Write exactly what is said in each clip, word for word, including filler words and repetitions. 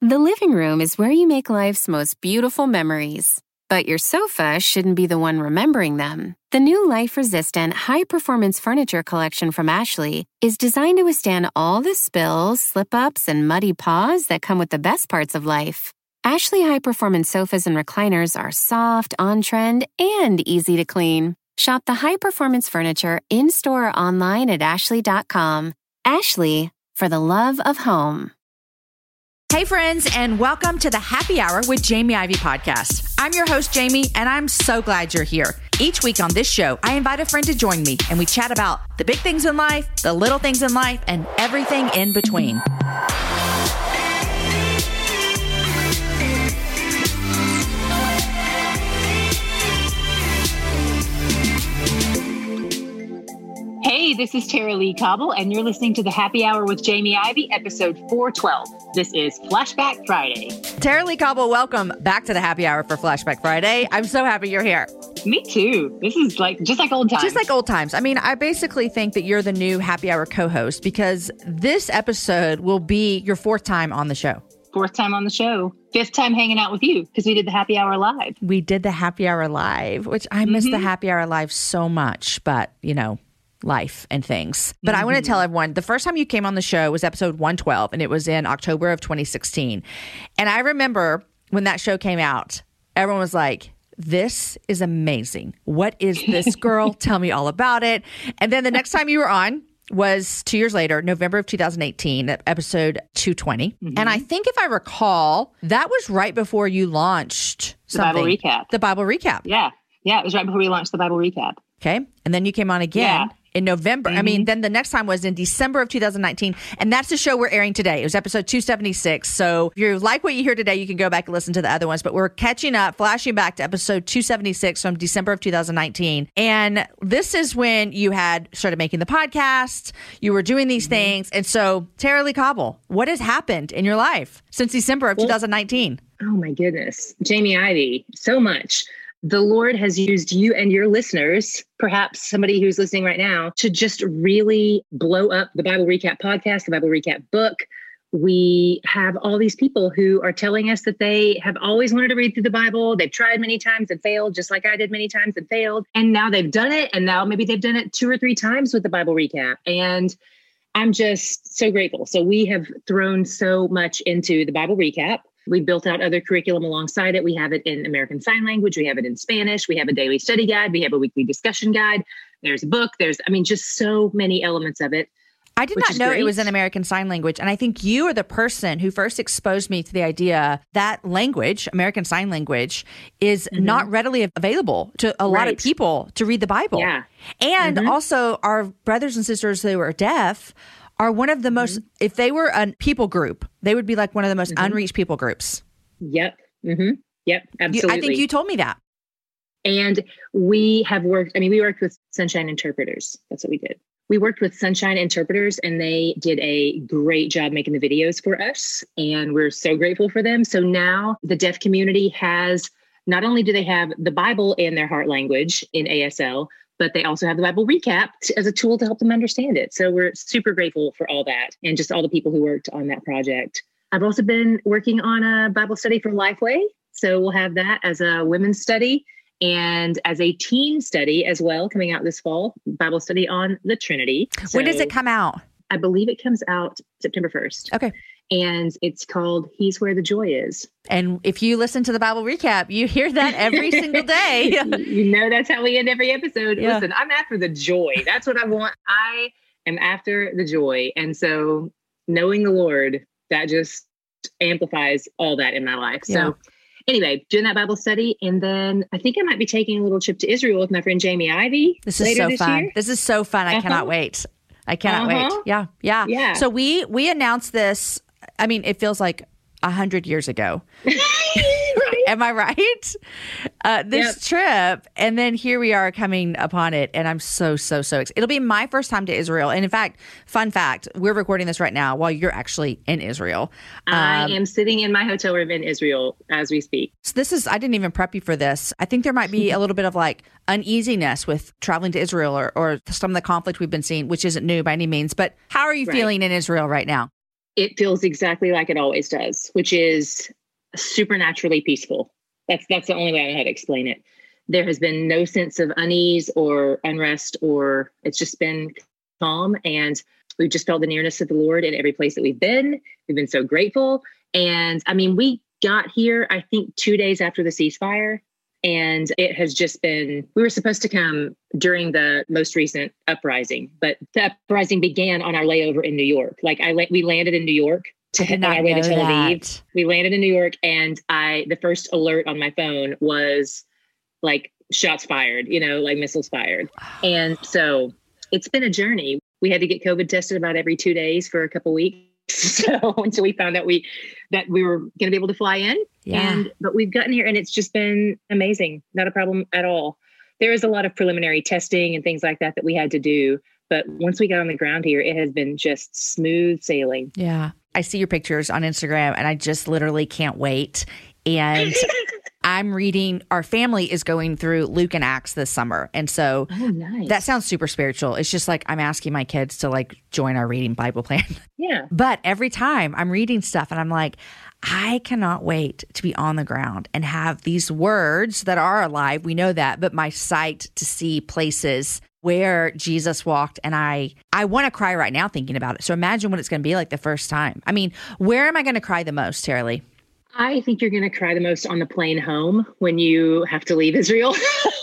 The living room is where you make life's most beautiful memories. But your sofa shouldn't be the one remembering them. The new life-resistant, high-performance furniture collection from Ashley is designed to withstand all the spills, slip-ups, and muddy paws that come with the best parts of life. Ashley high-performance sofas and recliners are soft, on-trend, and easy to clean. Shop the high-performance furniture in-store or online at ashley dot com. Ashley, for the love of home. Hey friends, and welcome to the Happy Hour with Jamie Ivey podcast. I'm your host, Jamie, and I'm so glad you're here. Each week on this show, I invite a friend to join me, and we chat about the big things in life, the little things in life, and everything in between. Hey, this is Tara Lee Cobble, and you're listening to the Happy Hour with Jamie Ivey, episode four twelve. This is Flashback Friday. Tara Lee Cobble, welcome back to the Happy Hour for Flashback Friday. I'm so happy you're here. Me too. This is like just like old times. Just like old times. I mean, I basically think that you're the new Happy Hour co-host because this episode will be your fourth time on the show. Fourth time on the show. Fifth time hanging out with you because we did the Happy Hour live. We did the Happy Hour live, which I miss mm-hmm. the Happy Hour live so much, but you know, life and things. But mm-hmm. I want to tell everyone, the first time you came on the show was episode one twelve, and it was in October of twenty sixteen. And I remember when that show came out, everyone was like, this is amazing. What is this girl? Tell me all about it. And then the next time you were on was two years later, November of two thousand eighteen, episode two twenty. Mm-hmm. And I think if I recall, that was right before you launched the something. Bible Recap. The Bible Recap. Yeah. Yeah, it was right before we launched the Bible Recap. Okay. And then you came on again. Yeah. In November. Mm-hmm. I mean, then the next time was in December of two thousand nineteen. And that's the show we're airing today. It was episode two seventy-six. So if you like what you hear today, you can go back and listen to the other ones. But we're catching up, flashing back to episode two seventy-six from December of two thousand nineteen. And this is when you had started making the podcast. You were doing these mm-hmm. things. And so, Tara Lee Cobble, what has happened in your life since December of well, two thousand nineteen? Oh, my goodness. Jamie Ivey, so much. The Lord has used you and your listeners, perhaps somebody who's listening right now, to just really blow up the Bible Recap podcast, the Bible Recap book. We have all these people who are telling us that they have always wanted to read through the Bible. They've tried many times and failed, just like I did many times and failed. And now they've done it. And now maybe they've done it two or three times with the Bible Recap. And I'm just so grateful. So we have thrown so much into the Bible Recap. We built out other curriculum alongside it. We have it in American Sign Language. We have it in Spanish. We have a daily study guide. We have a weekly discussion guide. There's a book. There's, I mean, just so many elements of it. I did not know great. It was in American Sign Language. And I think you are the person who first exposed me to the idea that language, American Sign Language, is mm-hmm. not readily available to a right. lot of people to read the Bible. Yeah. And mm-hmm. also our brothers and sisters who are deaf are one of the most, mm-hmm. if they were a people group, they would be like one of the most mm-hmm. unreached people groups. Yep. Mm-hmm. Yep. Absolutely. You, I think you told me that. And we have worked, I mean, we worked with Sunshine Interpreters. That's what we did. We worked with Sunshine Interpreters, and they did a great job making the videos for us. And we're so grateful for them. So now the deaf community has, not only do they have the Bible in their heart language in A S L, but they also have the Bible Recap as a tool to help them understand it. So we're super grateful for all that and just all the people who worked on that project. I've also been working on a Bible study for Lifeway. So we'll have that as a women's study and as a teen study as well, coming out this fall, Bible study on the Trinity. So when does it come out? I believe it comes out September first. Okay. And it's called He's Where the Joy Is. And if you listen to the Bible Recap, you hear that every single day. You know, that's how we end every episode. Yeah. Listen, I'm after the joy. That's what I want. I am after the joy. And so knowing the Lord, that just amplifies all that in my life. Yeah. So anyway, doing that Bible study. And then I think I might be taking a little trip to Israel with my friend Jamie Ivey. This is so this fun. Year. This is so fun. I uh-huh. cannot wait. I cannot uh-huh. wait. Yeah. Yeah. Yeah. So we, we announced this. I mean, it feels like a hundred years ago. Right? Am I right? Uh, this Yep. trip. And then here we are coming upon it. And I'm so, so, so excited. It'll be my first time to Israel. And in fact, fun fact, we're recording this right now while you're actually in Israel. I Um, am sitting in my hotel room in Israel as we speak. So this is, I didn't even prep you for this. I think there might be a little bit of like uneasiness with traveling to Israel or, or some of the conflict we've been seeing, which isn't new by any means. But how are you Right. feeling in Israel right now? it feels exactly like it always does, which is supernaturally peaceful. That's that's the only way I know how to explain it. There has been no sense of unease or unrest, or it's just been calm. And we've just felt the nearness of the Lord in every place that we've been. We've been so grateful. And I mean, we got here, I think, two days after the ceasefire. And it has just been, we were supposed to come during the most recent uprising, but the uprising began on our layover in New York. Like I, we landed in New York to head on our way to Tel Aviv. We landed in New York, and I, the first alert on my phone was like shots fired, you know, like missiles fired. And so it's been a journey. We had to get COVID tested about every two days for a couple weeks. So until we found out we that we were going to be able to fly in. Yeah. And but we've gotten here, and it's just been amazing. Not a problem at all. There is a lot of preliminary testing and things like that that we had to do. But once we got on the ground here, it has been just smooth sailing. Yeah. I see your pictures on Instagram, and I just literally can't wait. And I'm reading, our family is going through Luke and Acts this summer. And so oh, nice. That sounds super spiritual. It's just like I'm asking my kids to like join our reading Bible plan. Yeah. But every time I'm reading stuff and I'm like, I cannot wait to be on the ground and have these words that are alive. We know that, but my sight to see places where Jesus walked. And I, I want to cry right now thinking about it. So imagine what it's going to be like the first time. I mean, where am I going to cry the most, Tara-Leigh? I think you're going to cry the most on the plane home when you have to leave Israel.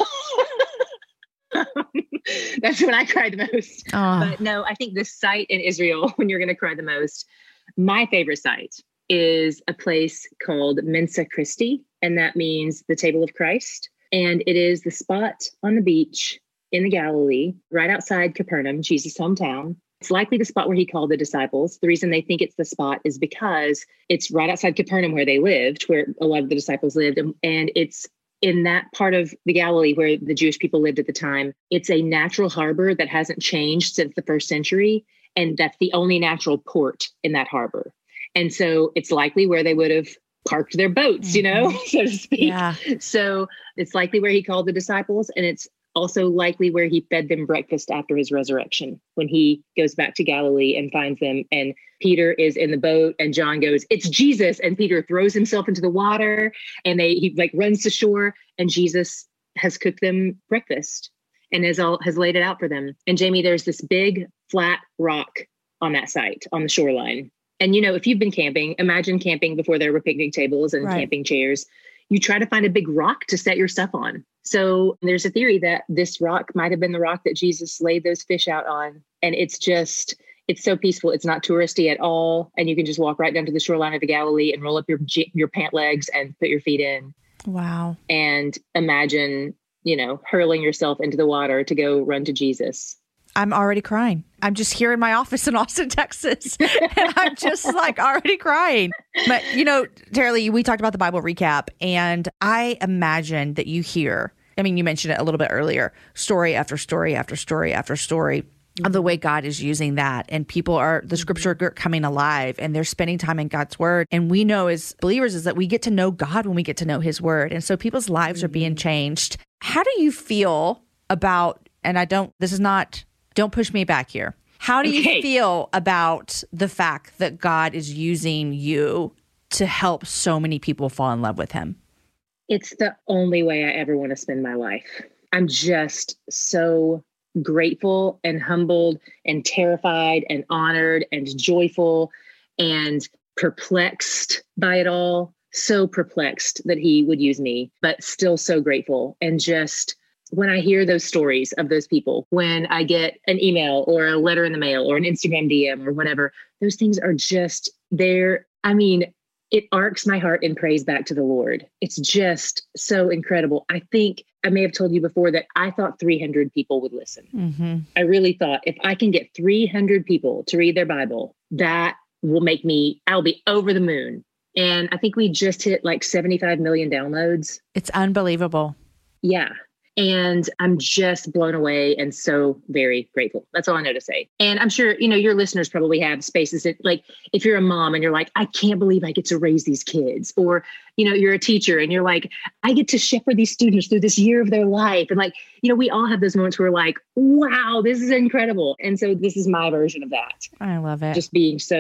That's when I cried the most. Oh. But no, I think this site in Israel, when you're going to cry the most, my favorite site is a place called Mensa Christi, and that means the table of Christ. And it is the spot on the beach in the Galilee, right outside Capernaum, Jesus' hometown. It's likely the spot where he called the disciples. The reason they think it's the spot is because it's right outside Capernaum where they lived, where a lot of the disciples lived. And, and it's in that part of the Galilee where the Jewish people lived at the time. It's a natural harbor that hasn't changed since the first century. And that's the only natural port in that harbor. And so it's likely where they would have parked their boats, mm-hmm. you know, so to speak. Yeah. So it's likely where he called the disciples. And it's also likely where he fed them breakfast after his resurrection, when he goes back to Galilee and finds them. And Peter is in the boat, and John goes, "It's Jesus." And Peter throws himself into the water, and they he like runs to shore, and Jesus has cooked them breakfast and has all has laid it out for them. And Jamie, there's this big flat rock on that site on the shoreline. And, you know, if you've been camping, imagine camping before there were picnic tables and right. camping chairs. You try to find a big rock to set your stuff on. So there's a theory that this rock might have been the rock that Jesus laid those fish out on. And it's just, it's so peaceful. It's not touristy at all. And you can just walk right down to the shoreline of the Galilee and roll up your your pant legs and put your feet in. Wow. And imagine, you know, hurling yourself into the water to go run to Jesus. I'm already crying. I'm just here in my office in Austin, Texas, and I'm just like already crying. But, you know, Tara-Leigh, we talked about the Bible recap, and I imagine that you hear, I mean, you mentioned it a little bit earlier, story after story after story after story of the way God is using that. And people are, the scripture are coming alive, and they're spending time in God's word. And we know as believers is that we get to know God when we get to know his word. And so people's lives are being changed. How do you feel about, and I don't, this is not, don't push me back here. How do you okay. feel about the fact that God is using you to help so many people fall in love with him? It's the only way I ever want to spend my life. I'm just so grateful and humbled and terrified and honored and joyful and perplexed by it all. So perplexed that he would use me, but still so grateful. And just when I hear those stories of those people, when I get an email or a letter in the mail or an Instagram D M or whatever, those things are just there. I mean, it arcs my heart in praise back to the Lord. It's just so incredible. I think I may have told you before that I thought three hundred people would listen. Mm-hmm. I really thought if I can get three hundred people to read their Bible, that will make me, I'll be over the moon. And I think we just hit like seventy-five million downloads. It's unbelievable. Yeah. And I'm just blown away and so very grateful. That's all I know to say. And I'm sure, you know, your listeners probably have spaces that, like, if you're a mom and you're like, I can't believe I get to raise these kids. Or, you know, you're a teacher and you're like, I get to shepherd these students through this year of their life. And like, you know, we all have those moments where we're like, wow, this is incredible. And so this is my version of that. I love it. Just being so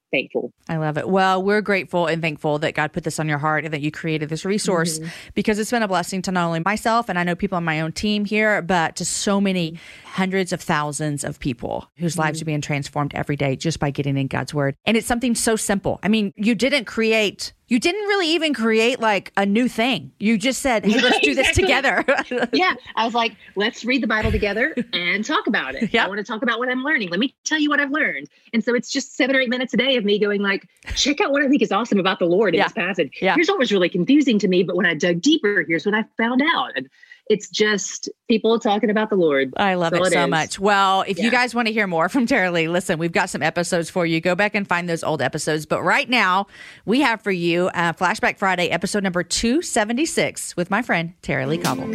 thankful. I love it. Well, we're grateful and thankful that God put this on your heart and that you created this resource mm-hmm. because it's been a blessing to not only myself and I know people on my own team here, but to so many hundreds of thousands of people whose mm-hmm. lives are being transformed every day just by getting in God's word. And it's something so simple. I mean, you didn't create, you didn't really even create like a new thing. You just said, hey, let's do this together. Yeah. I was like, let's read the Bible together and talk about it. Yep. I want to talk about what I'm learning. Let me tell you what I've learned. And so it's just seven or eight minutes a day of me going like, check out what I think is awesome about the Lord in yeah. this passage. Yeah. Here's what was really confusing to me, but when I dug deeper, here's what I found out. And it's just people talking about the Lord. I love it, it so is. much. Well, if yeah. you guys want to hear more from Tara-Leigh, listen, we've got some episodes for you. Go back and find those old episodes. But right now, we have for you uh, Flashback Friday, episode number two seventy-six with my friend, Tara-Leigh Cobble.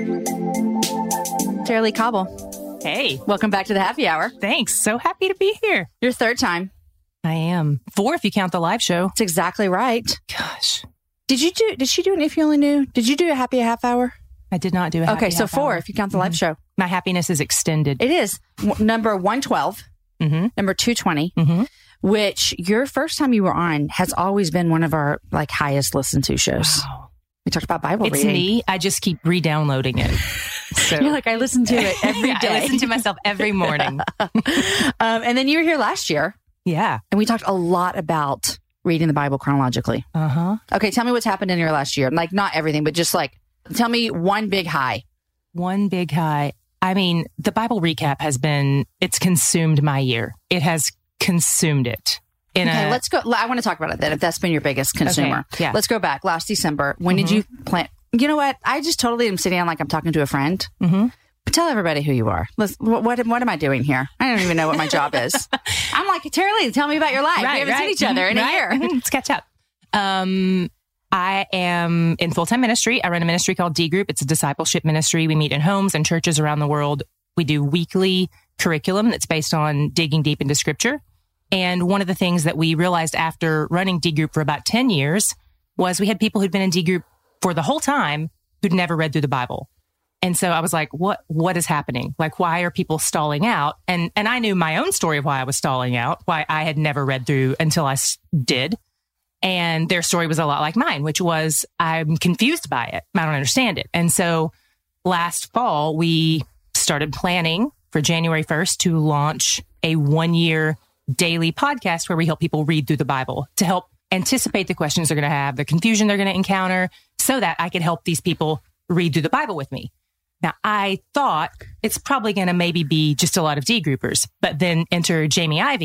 Tara-Leigh Cobble. Hey. Welcome back to the Happy Hour. Thanks. So happy to be here. Your third time. I am. Four if you count the live show. That's exactly right. Gosh. Did you do, did she do an If You Only Knew? Did you do a Happy Half Hour? I did not do a happy Okay, so half four hour. if you count the live mm-hmm. show. My happiness is extended. It is. W- number one twelve, mm-hmm. number two twenty, mm-hmm. which your first time you were on has always been one of our like highest listened to shows. Wow. We talked about Bible it's reading. It's me. I just keep re-downloading it. So. You're like, I listen to it every yeah, day. I listen to myself every morning. um, and then you were here last year. Yeah. And we talked a lot about reading the Bible chronologically. Uh-huh. Okay, tell me what's happened in your last year. Like, not everything, but just like, tell me one big high. One big high. I mean, the Bible recap has been, it's consumed my year. It has consumed it. In okay, a, let's go. I want to talk about it then, if that's been your biggest consumer. Okay, yeah. Let's go back. Last December, when mm-hmm. did you plant? You know what? I just totally am sitting down like I'm talking to a friend. Mm-hmm. Tell everybody who you are. Let's, what, what what am I doing here? I don't even know what my job is. I'm like, Tara-Leigh, tell me about your life. Right, we haven't right. seen each other in right. a year. Let's catch up. Um, I am in full-time ministry. I run a ministry called D Group. It's a discipleship ministry. We meet in homes and churches around the world. We do weekly curriculum that's based on digging deep into scripture. And one of the things that we realized after running D Group for about ten years was we had people who'd been in D Group for the whole time who'd never read through the Bible. And so I was like, what, what is happening? Like, why are people stalling out? And, and I knew my own story of why I was stalling out, why I had never read through until I did. And their story was a lot like mine, which was I'm confused by it. I don't understand it. And so last fall, we started planning for January first to launch a one year daily podcast where we help people read through the Bible to help anticipate the questions they're going to have, the confusion they're going to encounter, so that I could help these people read through the Bible with me. Now, I thought it's probably going to maybe be just a lot of D groupers, but then enter Jamie Ivey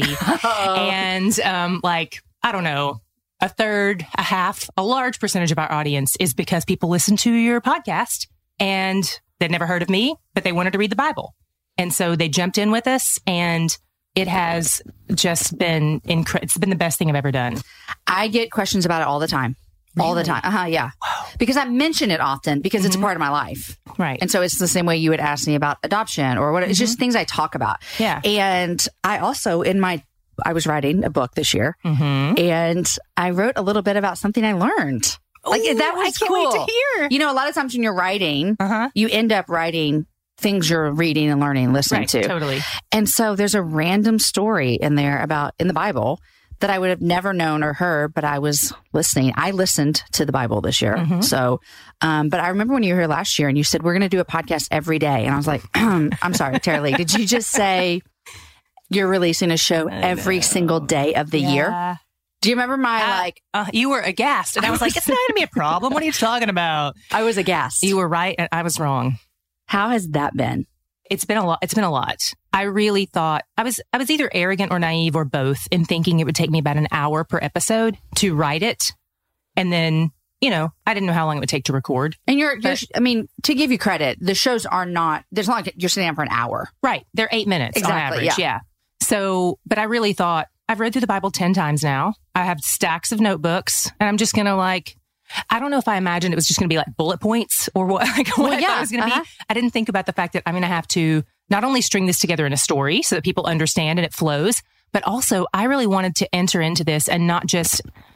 and um, like, I don't know, a third, a half, a large percentage of our audience is because people listen to your podcast and they'd never heard of me, but they wanted to read the Bible. And so they jumped in with us, and it has just been incredible. It's been the best thing I've ever done. I get questions about it all the time. Really? All the time. Uh-huh, yeah. Wow. Because I mention it often because mm-hmm. it's a part of my life. Right. And so it's the same way you would ask me about adoption or what. Mm-hmm. It's just things I talk about. Yeah. And I also, in my, I was writing a book this year, mm-hmm. and I wrote a little bit about something I learned. Like Ooh, that was I can't cool. wait to hear. You know, a lot of times when you're writing, uh-huh. you end up writing things you're reading and learning and listening right, to. Totally. And so there's a random story in there about in the Bible that I would have never known or heard, but I was listening. I listened to the Bible this year. Mm-hmm. So, um, but I remember when you were here last year and you said, we're going to do a podcast every day. And I was like, I'm sorry, Tara-Leigh, did you just say you're releasing a show every single day of the yeah. year? Do you remember my uh, like, uh, you were aghast. And I was like, it's not going to be a problem. What are you talking about? I was aghast. You were right. And I was wrong. How has that been? It's been a lot. It's been a lot. I really thought I was, I was either arrogant or naive or both in thinking it would take me about an hour per episode to write it. And then, you know, I didn't know how long it would take to record. And you're, you're I mean, to give you credit, the shows are not, there's not like you're sitting down for an hour. Right. They're eight minutes exactly, on average. Yeah. yeah. So, but I really thought I've read through the Bible ten times now. I have stacks of notebooks and I'm just going to like, I don't know if I imagined it was just going to be like bullet points or what, like what well, I yeah, thought it was going to uh-huh. be. I didn't think about the fact that I'm going to have to not only string this together in a story so that people understand and it flows, but also I really wanted to enter into this and not just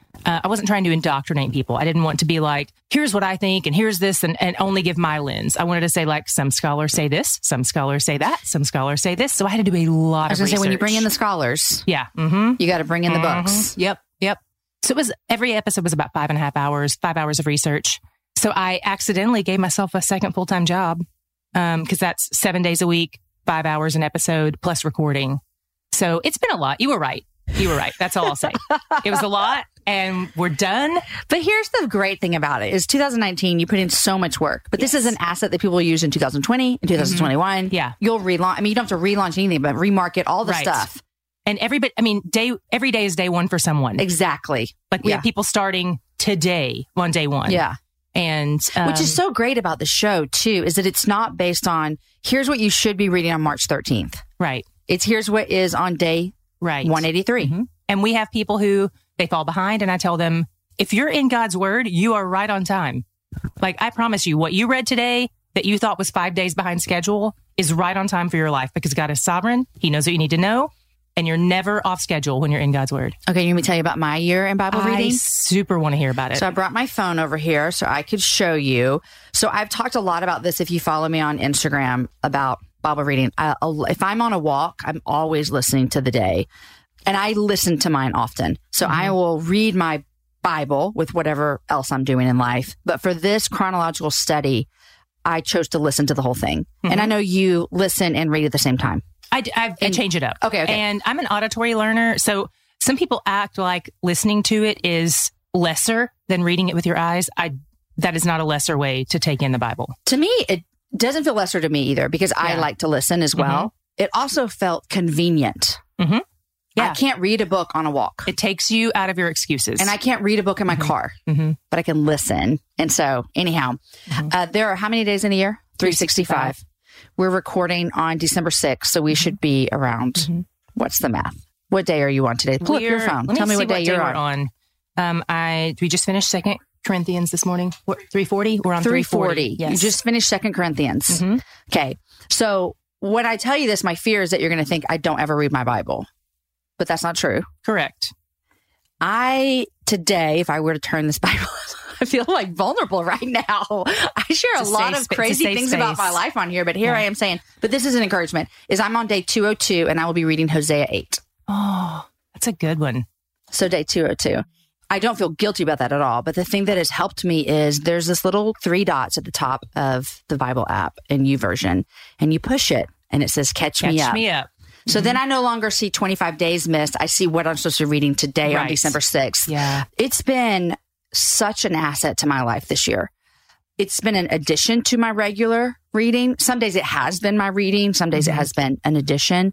Uh, I wasn't trying to indoctrinate people. I didn't want to be like, here's what I think and here's this and, and only give my lens. I wanted to say like, some scholars say this, some scholars say that, some scholars say this. So I had to do a lot I was of going to research. say, when you bring in the scholars, yeah, mm-hmm. you got to bring in the mm-hmm. books. Yep, yep. So it was, every episode was about five and a half hours, five hours of research. So I accidentally gave myself a second full-time job um, because that's seven days a week, five hours an episode plus recording. So it's been a lot. You were right. You were right. That's all I'll say. It was a lot and we're done. But here's the great thing about it is two thousand nineteen, you put in so much work, but Yes. this is an asset that people will use in two thousand twenty and two thousand twenty-one. Mm-hmm. Yeah. You'll relaunch. I mean, you don't have to relaunch anything, but remarket all the Right. stuff. And everybody, I mean, day, every day is day one for someone. Exactly. Like we Yeah. have people starting today on day one. Yeah. And, um, Which is so great about the show too, is that it's not based on, here's what you should be reading on March thirteenth. right, It's here's what is on day right. one eighty-three. Mhm. And we have people who they fall behind and I tell them, if you're in God's word, you are right on time. Like I promise you, what you read today that you thought was five days behind schedule is right on time for your life because God is sovereign. He knows what you need to know. And you're never off schedule when you're in God's word. Okay, you want me to tell you about my year in Bible I reading? super want to hear about it. So I brought my phone over here so I could show you. So I've talked a lot about this if you follow me on Instagram about Bible reading. I, if I'm on a walk, I'm always listening to the day. And I listen to mine often. So Mm-hmm. I will read my Bible with whatever else I'm doing in life. But for this chronological study, I chose to listen to the whole thing. Mm-hmm. And I know you listen and read at the same time. I, I, I change it up. Okay, okay. And I'm an auditory learner. So some people act like listening to it is lesser than reading it with your eyes. I That is not a lesser way to take in the Bible. To me, it doesn't feel lesser to me either because I Yeah. like to listen as well. Mm-hmm. It also felt convenient. Mm-hmm. Yeah. I can't read a book on a walk. It takes you out of your excuses. And I can't read a book in my car, mm-hmm. but I can listen. And so, anyhow, Mm-hmm. uh, there are how many days in a year? three sixty-five. We're recording on December sixth, so we should be around, Mm-hmm. what's the math? What day are you on today? Pull up your We're- phone. let Tell me see what day you're we're on. on. Um, I we just finished Second Corinthians this morning. What, three forty? We're on three three forty. forty. Yes. You just finished Second Corinthians. Mhm. Okay. So when I tell you this, my fear is that you're going to think I don't ever read my Bible, but that's not true. Correct. I, today, if I were to turn this Bible, I feel like vulnerable right now. I share a, It's a lot safe of spa- it's a crazy safe things about space. my life on here, but here Yeah. I am saying, but this is an encouragement, is I'm on day two oh two and I will be reading Hosea eight. Oh, that's a good one. So day two oh two. I don't feel guilty about that at all. But the thing that has helped me is there's this little three dots at the top of the Bible app in YouVersion, and you push it and it says, catch, Catch me up. me up. So then I no longer see twenty-five days missed. I see what I'm supposed to be reading today on Right. December sixth. Yeah. It's been such an asset to my life this year. It's been an addition to my regular reading. Some days it has been my reading. Some days Mm-hmm. it has been an addition.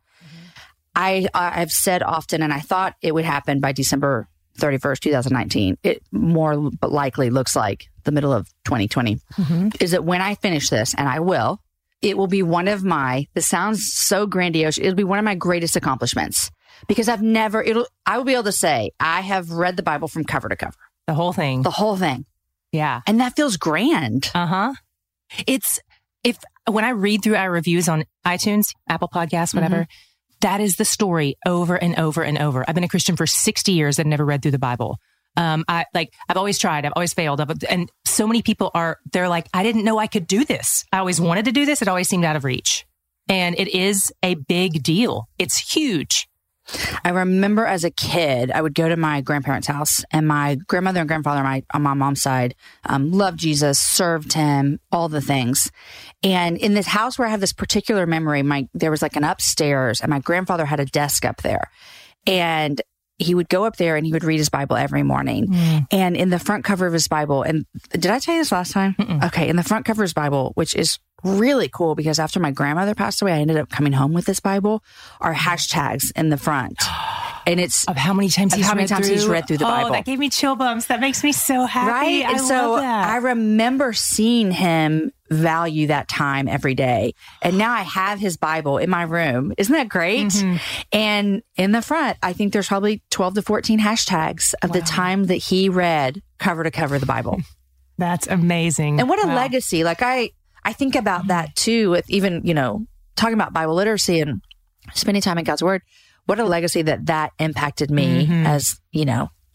I, I've said often, and I thought it would happen by December thirty-first, twenty nineteen. It more likely looks like the middle of twenty twenty. Mm-hmm. Is that when I finish this, and I will, it will be one of my, this sounds so grandiose, it'll be one of my greatest accomplishments because I've never, it'll, I will be able to say, I have read the Bible from cover to cover, The whole thing. the whole thing. Yeah. And that feels grand. Uh huh. It's if when I read through our reviews on iTunes, Apple Podcasts, whatever, that is the story over and over and over. I've been a Christian for sixty years and never read through the Bible. Um, I like, I've always tried. I've always failed. I've, and so many people are, they're like, I didn't know I could do this. I always wanted to do this. It always seemed out of reach. And it is a big deal. It's huge. I remember as a kid, I would go to my grandparents' house, and my grandmother and grandfather on my, on my mom's side um, loved Jesus, served him, all the things. And in this house where I have this particular memory, my there was like an upstairs, and my grandfather had a desk up there. And he would go up there and he would read his Bible every morning. Mm. And in the front cover of his Bible, and did I tell you this last time? Mm-mm. Okay, in the front cover of his Bible, which is really cool because after my grandmother passed away, I ended up coming home with this Bible, are hashtags in the front. And it's Of how many times Of he's how many read times through. he's read through the oh, Bible. that gave me chill bumps. That makes me so happy. right. I And so love that. I remember seeing him value that time every day. And now I have his Bible in my room. Isn't that great? Mm-hmm. And in the front, I think there's probably twelve to fourteen hashtags of the time that he read cover to cover the Bible. That's amazing. And what a Wow. legacy. Like I, I think about that too, with even, you know, talking about Bible literacy and spending time in God's word. What a legacy that that impacted me Mhm. as, you know,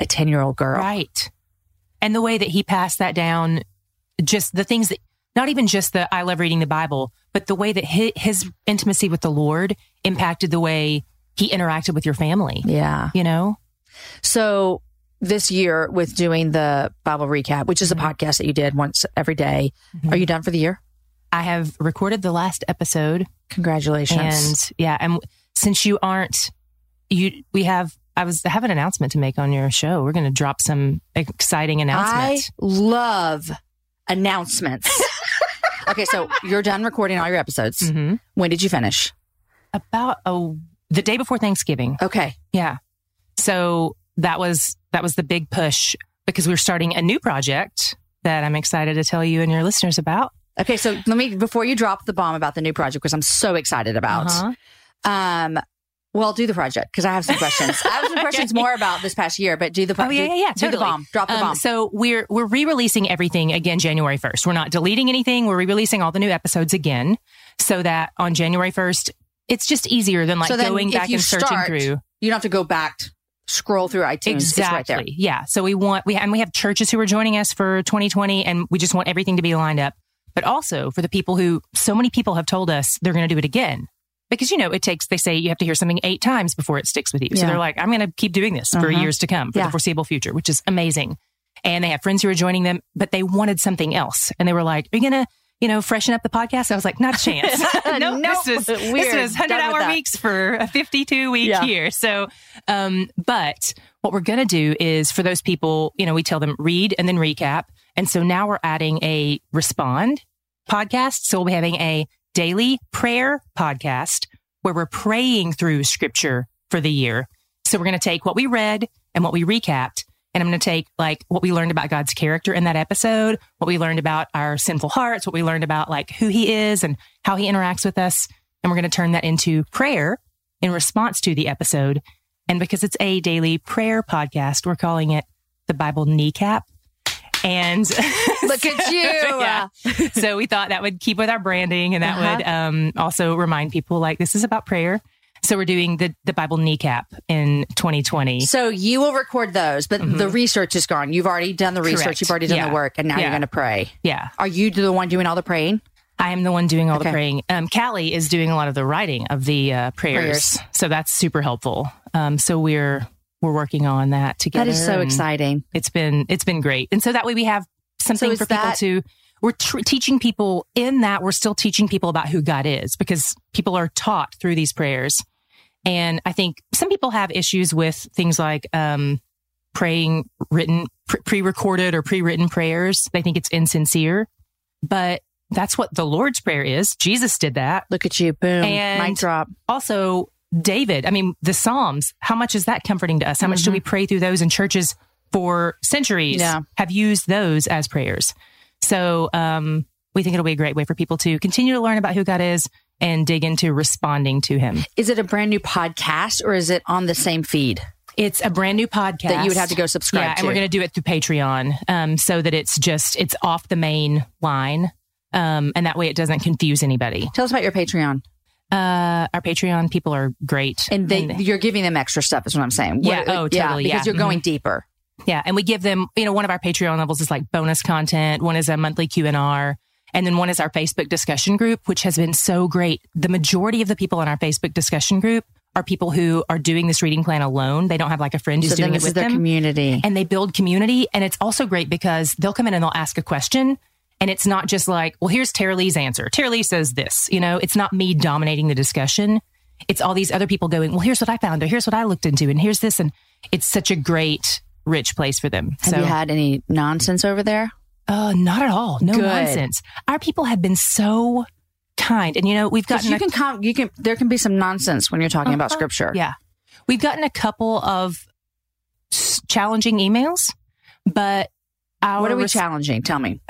a ten-year-old girl. Right. And the way that he passed that down, just the things that, not even just the I love reading the Bible, but the way that his, his intimacy with the Lord impacted the way he interacted with your family. Yeah. You know? So this year with doing the Bible recap, which is a podcast that you did once every day, mm-hmm. are you done for the year? I have recorded the last episode. Congratulations. And yeah, and since you aren't, you, we have, I was I have an announcement to make on your show. We're going to drop some exciting announcements. I love announcements. Okay, so you're done recording all your episodes. Mm-hmm. When did you finish? About oh, the day before Thanksgiving. Okay. Yeah. So that was that was the big push because we're starting a new project that I'm excited to tell you and your listeners about. Okay, so let me, before you drop the bomb about the new project, because I'm so excited about, uh-huh. um, well, do the project, because I have some questions. I have some questions more about this past year, but do the oh, yeah, do, yeah, yeah, do totally. the bomb. Drop the um, bomb. So we're we're re-releasing everything again January first. We're not deleting anything. We're re-releasing all the new episodes again, so that on January first, it's just easier than like so going back and searching start, through. You don't have to go back, scroll through iTunes. Exactly. It's right there. Yeah. So we want we and we have churches who are joining us for twenty twenty, and we just want everything to be lined up. But also for the people who, so many people have told us they're going to do it again. Because, you know, it takes, they say you have to hear something eight times before it sticks with you. So yeah. they're like, I'm going to keep doing this for uh-huh. years to come, for yeah. the foreseeable future, which is amazing. And they have friends who are joining them, but they wanted something else. And they were like, are you going to, you know, freshen up the podcast? I was like, not a chance. no, nope, this was, Weird. this was one hundred hour weeks for a fifty-two week yeah. year. So, um, but what we're going to do is for those people, you know, we tell them read and then recap. And so now we're adding a respond podcast. So we'll be having a daily prayer podcast where we're praying through scripture for the year. So we're going to take what we read and what we recapped, and I'm going to take like what we learned about God's character in that episode, what we learned about our sinful hearts, what we learned about like who he is and how he interacts with us. And we're going to turn that into prayer in response to the episode. And because it's a daily prayer podcast, we're calling it the Bible Kneecap. And look at you. yeah. So we thought that would keep with our branding, and that uh-huh. would um, also remind people like this is about prayer. So we're doing the, the Bible Kneecap in twenty twenty. So you will record those, but mm-hmm. the research is gone. You've already done the research. Correct. You've already done yeah. the work, and now yeah. you're going to pray. Yeah. Are you the one doing all the praying? I am the one doing all okay. the praying. Um, Callie is doing a lot of the writing of the uh, prayers. prayers. So that's super helpful. Um, so we're we're working on that together. That is so exciting. It's been it's been great. And so that way we have something so for that, people to, we're tr- teaching people in that we're still teaching people about who God is, because people are taught through these prayers. And I think some people have issues with things like, um, praying written, pre- pre-recorded or pre-written prayers. They think it's insincere, but that's what the Lord's Prayer is. Jesus did that. Look at you. Boom. And mic drop. Also David, I mean, the Psalms, how much is that comforting to us? How mm-hmm. much do we pray through those in churches for centuries? Yeah. Have used those as prayers. So um, we think it'll be a great way for people to continue to learn about who God is and dig into responding to him. Is it a brand new podcast, or is it on the same feed? It's a brand new podcast that you would have to go subscribe yeah, to. And we're going to do it through Patreon, um, so that it's just, it's off the main line. Um, and that way it doesn't confuse anybody. Tell us about your Patreon. Uh, our Patreon people are great. And they, and you're giving them extra stuff is what I'm saying. Yeah. What, oh, totally. Yeah, because yeah. you're going mm-hmm. deeper. Yeah. And we give them, you know, one of our Patreon levels is like bonus content. One is a monthly Q and R. And then one is our Facebook discussion group, which has been so great. The majority of the people in our Facebook discussion group are people who are doing this reading plan alone. They don't have like a friend who's so doing this it with is their them. Community. And they build community. And it's also great because they'll come in and they'll ask a question. And it's not just like, well, here's Tara Lee's answer. Tara Lee says this, you know, it's not me dominating the discussion. It's all these other people going, well, here's what I found, or here's what I looked into, and here's this. And it's such a great, rich place for them. Have so, you had any nonsense over there? Uh, not at all. No Good. nonsense. Our people have been so kind. And, you know, we've gotten... You a, can com- you can, there can be some nonsense when you're talking uh-huh. about scripture. Yeah. We've gotten a couple of s- challenging emails, but our... What are we res- challenging? Tell me.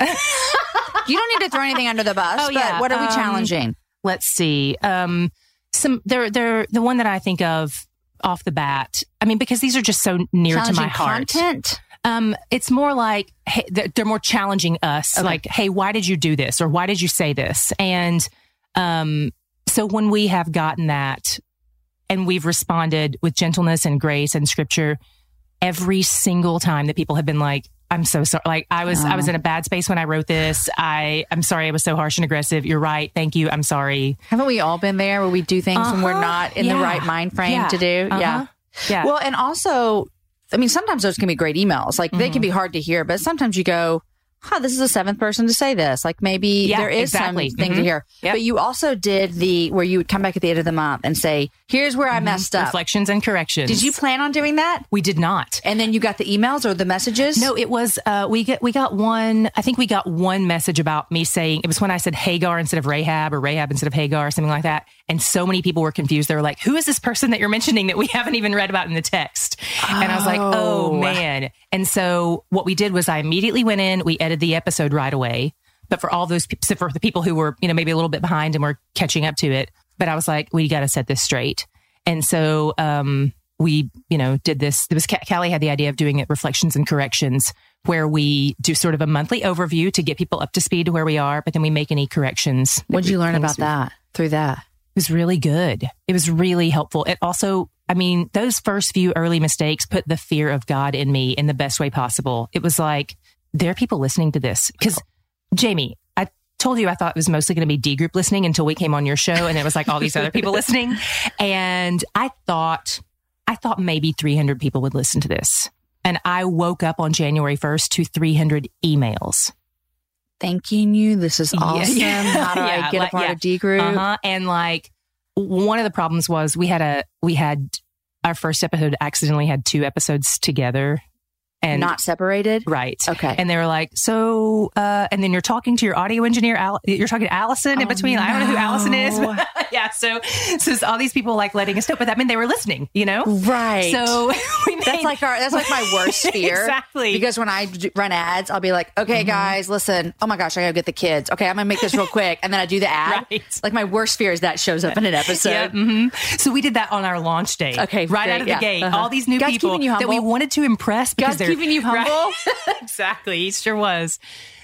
You don't need to throw anything under the bus, oh, but yeah. what are we um, challenging? Let's see. Um, some they're they're the one that I think of off the bat. I mean, because these are just so near to my heart. Content? Um, it's more like hey, they're more challenging us. Okay. Like, hey, why did you do this, or why did you say this? And um, so when we have gotten that, and we've responded with gentleness and grace and scripture, every single time that people have been like, I'm so sorry. Like I was, oh. I was in a bad space when I wrote this. I, I'm sorry. I was so harsh and aggressive. You're right. Thank you. I'm sorry. Haven't we all been there where we do things uh-huh. when we're not in yeah. the right mind frame yeah. to do? Uh-huh. Yeah. Yeah. Well, and also, I mean, sometimes those can be great emails. Like mm-hmm. they can be hard to hear, but sometimes you go, huh, this is the seventh person to say this. Like maybe yeah, there is exactly. something mm-hmm. to hear. Yep. But you also did the, where you would come back at the end of the month and say, here's where I mm-hmm. messed up. Reflections and corrections. Did you plan on doing that? We did not. And then you got the emails or the messages? No, it was, uh, we get, we got one, I think we got one message about me saying, it was when I said Hagar instead of Rahab or Rahab instead of Hagar or something like that. And so many people were confused. They were like, who is this person that you're mentioning that we haven't even read about in the text? Oh. And I was like, oh man. And so what we did was I immediately went in, we edited the episode right away. But for all those people, for the people who were, you know, maybe a little bit behind and were catching up to it, but I was like, we got to set this straight. And so, um, we, you know, did this. It was Callie had the idea of doing it reflections and corrections, where we do sort of a monthly overview to get people up to speed to where we are, but then we make any corrections. What did you learn about that through that? It was really good. It was really helpful. It also, I mean, those first few early mistakes put the fear of God in me in the best way possible. It was like, there are people listening to this. Because, Jamie, I told you I thought it was mostly going to be D group listening until we came on your show, and it was like all these other people listening. And I thought, I thought maybe three hundred people would listen to this. And I woke up on January first to three hundred emails. Thanking you. This is awesome. Yeah. How do yeah, I get like, a part yeah. of D group? Uh-huh. And like one of the problems was we had a, we had our first episode accidentally had two episodes together. And not separated? Right. Okay. And they were like, so, uh, and then you're talking to your audio engineer, Al- you're talking to Allison in oh, between. No. I don't know who Allison is. But yeah. So, so all these people like letting us know, but that meant they were listening, you know? Right. So we made, that's like our, that's like my worst fear. Exactly. Because when I d- run ads, I'll be like, okay, mm-hmm. guys, listen, oh my gosh, I gotta get the kids. Okay. I'm gonna make this real quick. And then I do the ad. Right. Like my worst fear is that shows up in an episode. Yeah, mm-hmm. So we did that on our launch day. Okay. Right great, out of yeah. the gate. Uh-huh. All these new God's people that we wanted to impress because God's they're keeping you humble. Right? Exactly. He sure was.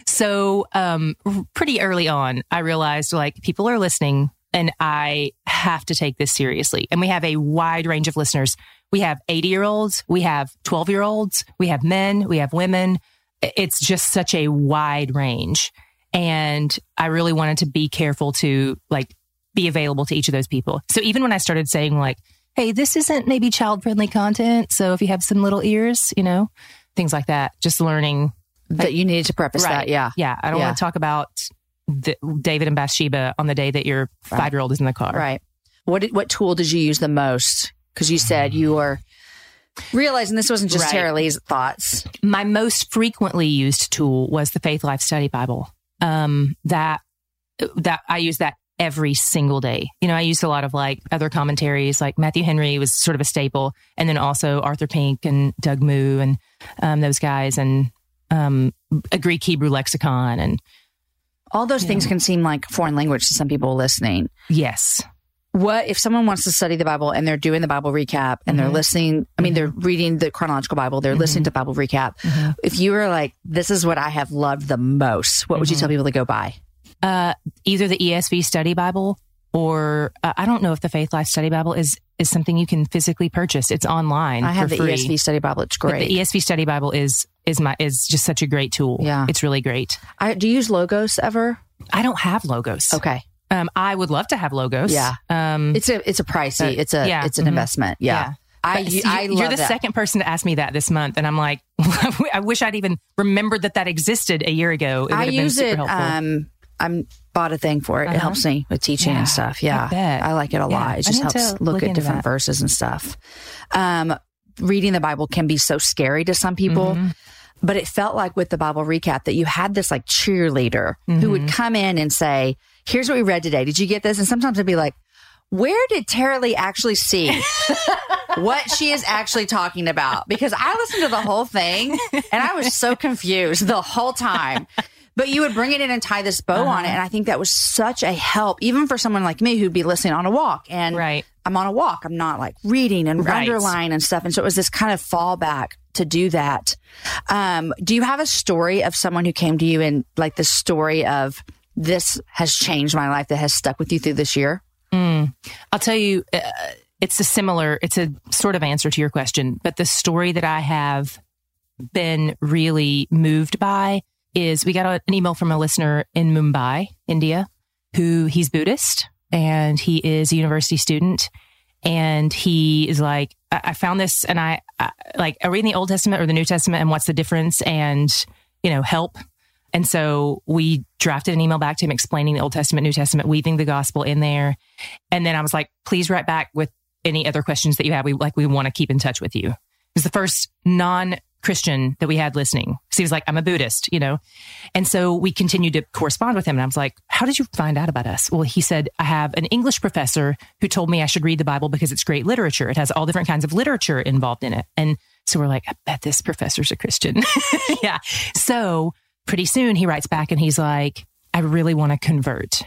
So, um, pretty early on, I realized like people are listening and I have to take this seriously. And we have a wide range of listeners. We have eighty year olds. We have twelve year olds. We have men. We have women. It's just such a wide range. And I really wanted to be careful to like be available to each of those people. So even when I started saying like, hey, this isn't maybe child friendly content. So if you have some little ears, you know, things like that, just learning that like, you needed to preface right. that. Yeah. Yeah. I don't yeah. want to talk about the, David and Bathsheba on the day that your right. five-year-old is in the car. Right. What did, what tool did you use the most? Because you said you were realizing this wasn't just right. Tara Lee's thoughts. My most frequently used tool was the Faith Life Study Bible. Um, that, that I use that every single day. You know, I used a lot of like other commentaries, like Matthew Henry was sort of a staple. And then also Arthur Pink and Doug Moo and um, those guys and um, a Greek Hebrew lexicon. And all those things know. Can seem like foreign language to some people listening. Yes. What if someone wants to study the Bible and they're doing the Bible recap and mm-hmm. they're listening? I mean, mm-hmm. they're reading the chronological Bible. They're mm-hmm. listening to Bible recap. Mm-hmm. If you were like, this is what I have loved the most, what mm-hmm. would you tell people to go buy? Uh, either the E S V Study Bible or uh, I don't know if the Faith Life Study Bible is is something you can physically purchase. It's online. I have for the free. E S V Study Bible. It's great. But the E S V Study Bible is is my is just such a great tool. Yeah, it's really great. I, do you use Logos ever? I don't have Logos. Okay. Um, I would love to have Logos. Yeah. Um, it's a it's a pricey. Uh, it's a yeah. it's an mm-hmm. investment. Yeah. yeah. I, see, I you're love the that. second person to ask me that this month, and I'm like, I wish I'd even remembered that that existed a year ago. It would I have use been super it. helpful. Um, I'm bought a thing for it. Uh-huh. It helps me with teaching yeah, and stuff. Yeah, I, I like it a yeah, lot. It just helps look, look at different that. verses and stuff. Um, reading the Bible can be so scary to some people. Mm-hmm. But it felt like with the Bible recap that you had this like cheerleader mm-hmm. who would come in and say, here's what we read today. Did you get this? And sometimes I'd be like, where did Tara Lee actually see what she is actually talking about? Because I listened to the whole thing and I was so confused the whole time. But you would bring it in and tie this bow uh-huh. on it. And I think that was such a help, even for someone like me who'd be listening on a walk. And right. I'm on a walk. I'm not like reading and right. underlining and stuff. And so it was this kind of fallback to do that. Um, do you have a story of someone who came to you and like the story of this has changed my life that has stuck with you through this year? Mm. I'll tell you, uh, it's a similar, it's a sort of answer to your question, but the story that I have been really moved by is we got a, an email from a listener in Mumbai, India, who he's Buddhist and he is a university student. And he is like, I, I found this and I, I like, are we in the Old Testament or the New Testament and what's the difference? And, you know, help. And so we drafted an email back to him explaining the Old Testament, New Testament, weaving the gospel in there. And then I was like, please write back with any other questions that you have. We like, we want to keep in touch with you. It was the first non-Christian that we had listening. Because he was like, I'm a Buddhist, you know? And so we continued to correspond with him. And I was like, how did you find out about us? Well, he said, I have an English professor who told me I should read the Bible because it's great literature. It has all different kinds of literature involved in it. And so we're like, I bet this professor's a Christian. Yeah. So pretty soon he writes back and he's like, I really want to convert.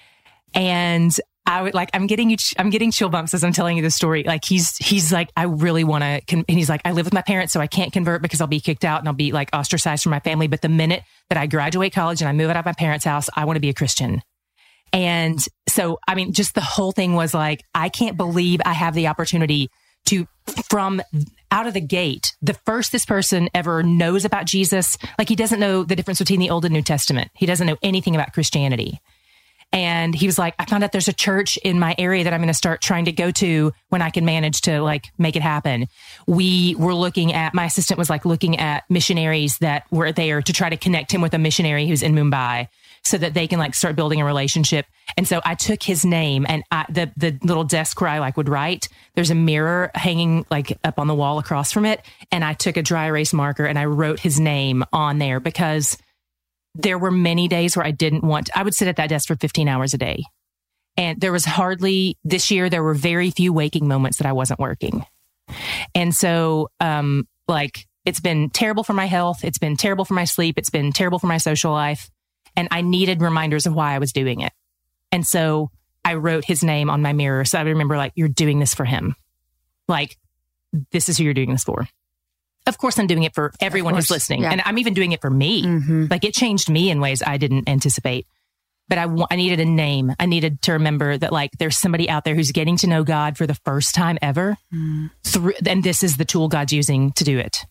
And I would like, I'm getting you, I'm getting chill bumps as I'm telling you the story. Like he's, he's like, I really want to, con-. and he's like, I live with my parents, so I can't convert because I'll be kicked out and I'll be like ostracized from my family. But the minute that I graduate college and I move out of my parents' house, I want to be a Christian. And so, I mean, just the whole thing was like, I can't believe I have the opportunity to, from out of the gate, the first this person ever knows about Jesus, like he doesn't know the difference between the Old and New Testament. He doesn't know anything about Christianity. And he was like, I found out there's a church in my area that I'm going to start trying to go to when I can manage to like make it happen. We were looking at, my assistant was like looking at missionaries that were there to try to connect him with a missionary who's in Mumbai so that they can like start building a relationship. And so I took his name and I, the, the little desk where I like would write, there's a mirror hanging like up on the wall across from it. And I took a dry erase marker and I wrote his name on there because there were many days where I didn't want, I would sit at that desk for fifteen hours a day. And there was hardly, this year, there were very few waking moments that I wasn't working. And so, um, like, it's been terrible for my health. It's been terrible for my sleep. It's been terrible for my social life. And I needed reminders of why I was doing it. And so I wrote his name on my mirror. So I remember like, you're doing this for him. Like, this is who you're doing this for. Of course, I'm doing it for everyone who's listening. Yeah. And I'm even doing it for me. Mm-hmm. Like it changed me in ways I didn't anticipate. But I, w- I needed a name. I needed to remember that like there's somebody out there who's getting to know God for the first time ever. Mm. Through, and this is the tool God's using to do it.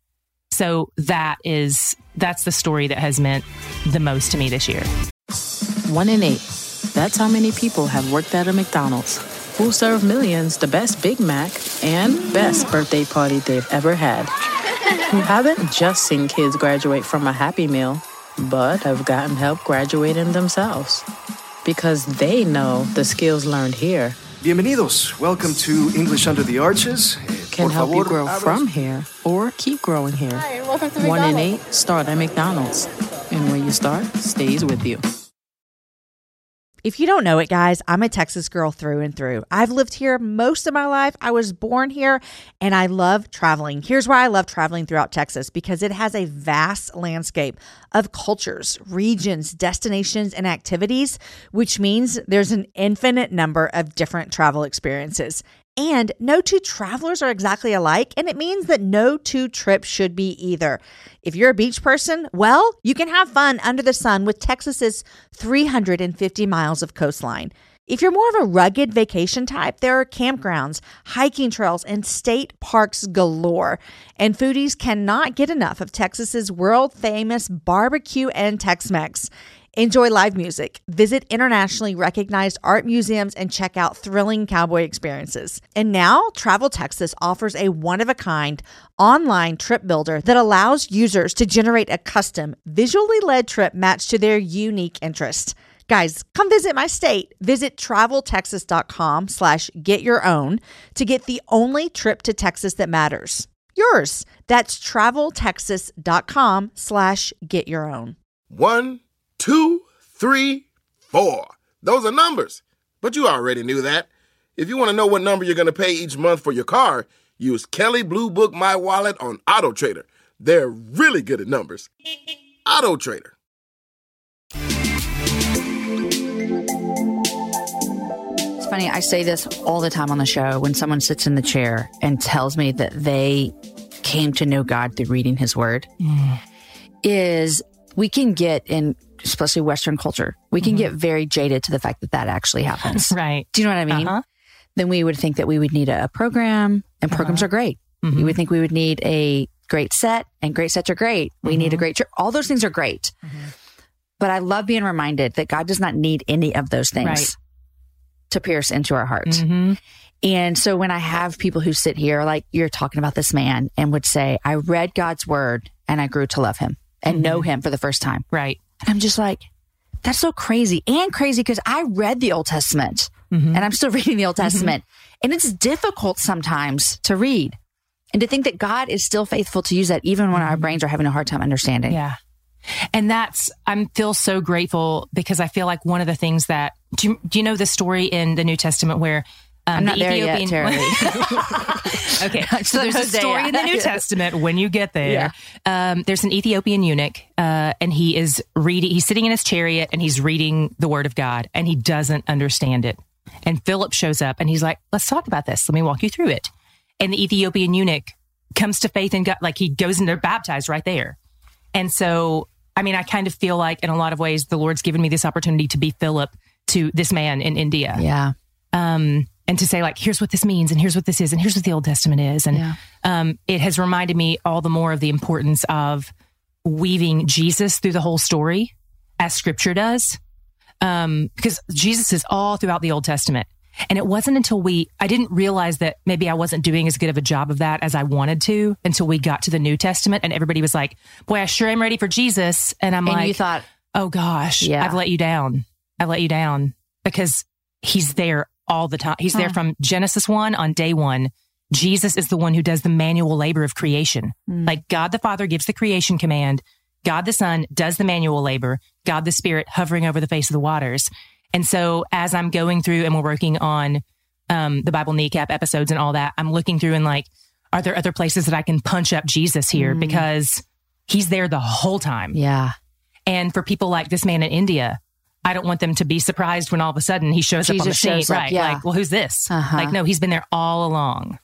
So that is, that's the story that has meant the most to me this year. One in eight. That's how many people have worked at a McDonald's. Who serve millions the best Big Mac and best birthday party they've ever had. Who haven't just seen kids graduate from a Happy Meal, but have gotten help graduating themselves. Because they know the skills learned here Bienvenidos. Welcome to English Under the Arches. Can Por help favor, you grow abras. from here or keep growing here. Hi, and welcome to One in McDonald's. eight start at McDonald's. And when you start, stays with you. If you don't know it, guys, I'm a Texas girl through and through. I've lived here most of my life. I was born here and I love traveling. Here's why I love traveling throughout Texas, because it has a vast landscape of cultures, regions, destinations, and activities, which means there's an infinite number of different travel experiences. And no two travelers are exactly alike, and it means that no two trips should be either. If you're a beach person, well, you can have fun under the sun with Texas's three hundred fifty miles of coastline. If you're more of a rugged vacation type, there are campgrounds, hiking trails, and state parks galore. And foodies cannot get enough of Texas's world-famous barbecue and Tex-Mex. Enjoy live music, visit internationally recognized art museums, and check out thrilling cowboy experiences. And now, Travel Texas offers a one-of-a-kind online trip builder that allows users to generate a custom, visually led trip matched to their unique interests. Guys, come visit my state. Visit traveltexas.com slash get your own to get the only trip to Texas that matters. Yours. That's traveltexas.com slash get your own. One, two, three, four. Those are numbers. But you already knew that. If you want to know what number you're going to pay each month for your car, use Kelley Blue Book My Wallet on Auto Trader. They're really good at numbers. Auto Trader. It's funny, I say this all the time on the show when someone sits in the chair and tells me that they came to know God through reading his word, mm. is we can get in, especially Western culture, we can mm-hmm. get very jaded to the fact that that actually happens. Right. Do you know what I mean? Uh-huh. then we would think that we would need a, a program, and programs Uh-huh. are great. Mhm. You would think we would need a great set, and great sets are great. We Mhm. need a great church. All those things are great. But I love being reminded that God does not need any of those things Right. to pierce into our heart. Mm-hmm. And so when I have people who sit here, like you're talking about this man, and would say, I read God's word and I grew to love him and Mhm. know him for the first time. Right. And I'm just like, that's so crazy and crazy because I read the Old Testament Mhm. and I'm still reading the Old Testament. And it's difficult sometimes to read and to think that God is still faithful to use that even when our brains are having a hard time understanding. Yeah. And that's, I feel so grateful because I feel like one of the things that, do you, do you know the story in the New Testament where um, I'm not the there yet, Ethiopian, Terry. Okay. So there's a Hosea. story in the New Testament when you get there. Um, there's an Ethiopian eunuch, uh, and he is reading, he's sitting in his chariot and he's reading the word of God and he doesn't understand it. And Philip shows up and he's like, let's talk about this. Let me walk you through it. And the Ethiopian eunuch comes to faith in God. Like he goes and they're baptized right there. And so, I mean, I kind of feel like in a lot of ways, the Lord's given me this opportunity to be Philip to this man in India. Yeah. Um, and to say like, here's what this means and here's what this is and here's what the Old Testament is. And Yeah. um, it has reminded me all the more of the importance of weaving Jesus through the whole story as scripture does. Um, because Jesus is all throughout the Old Testament. And it wasn't until we, I didn't realize that maybe I wasn't doing as good of a job of that as I wanted to until we got to the New Testament and everybody was like, boy, I sure am ready for Jesus. And I'm And like, you thought, oh gosh, Yeah. I've let you down. I've let you down because he's there all the time. He's there Huh. from Genesis one on day one. Jesus is the one who does the manual labor of creation. Mm. Like God the Father gives the creation command. God the Son does the manual labor. God the Spirit hovering over the face of the waters. And so as I'm going through and we're working on um, the Bible Kneecap episodes and all that, I'm looking through and like, are there other places that I can punch up Jesus here? Mm. Because he's there the whole time. yeah. And for people like this man in India, I don't want them to be surprised when all of a sudden he shows up on the Jesus scene. shows up, Right. yeah. Like, well, who's this? Uh-huh. Like, no, he's been there all along.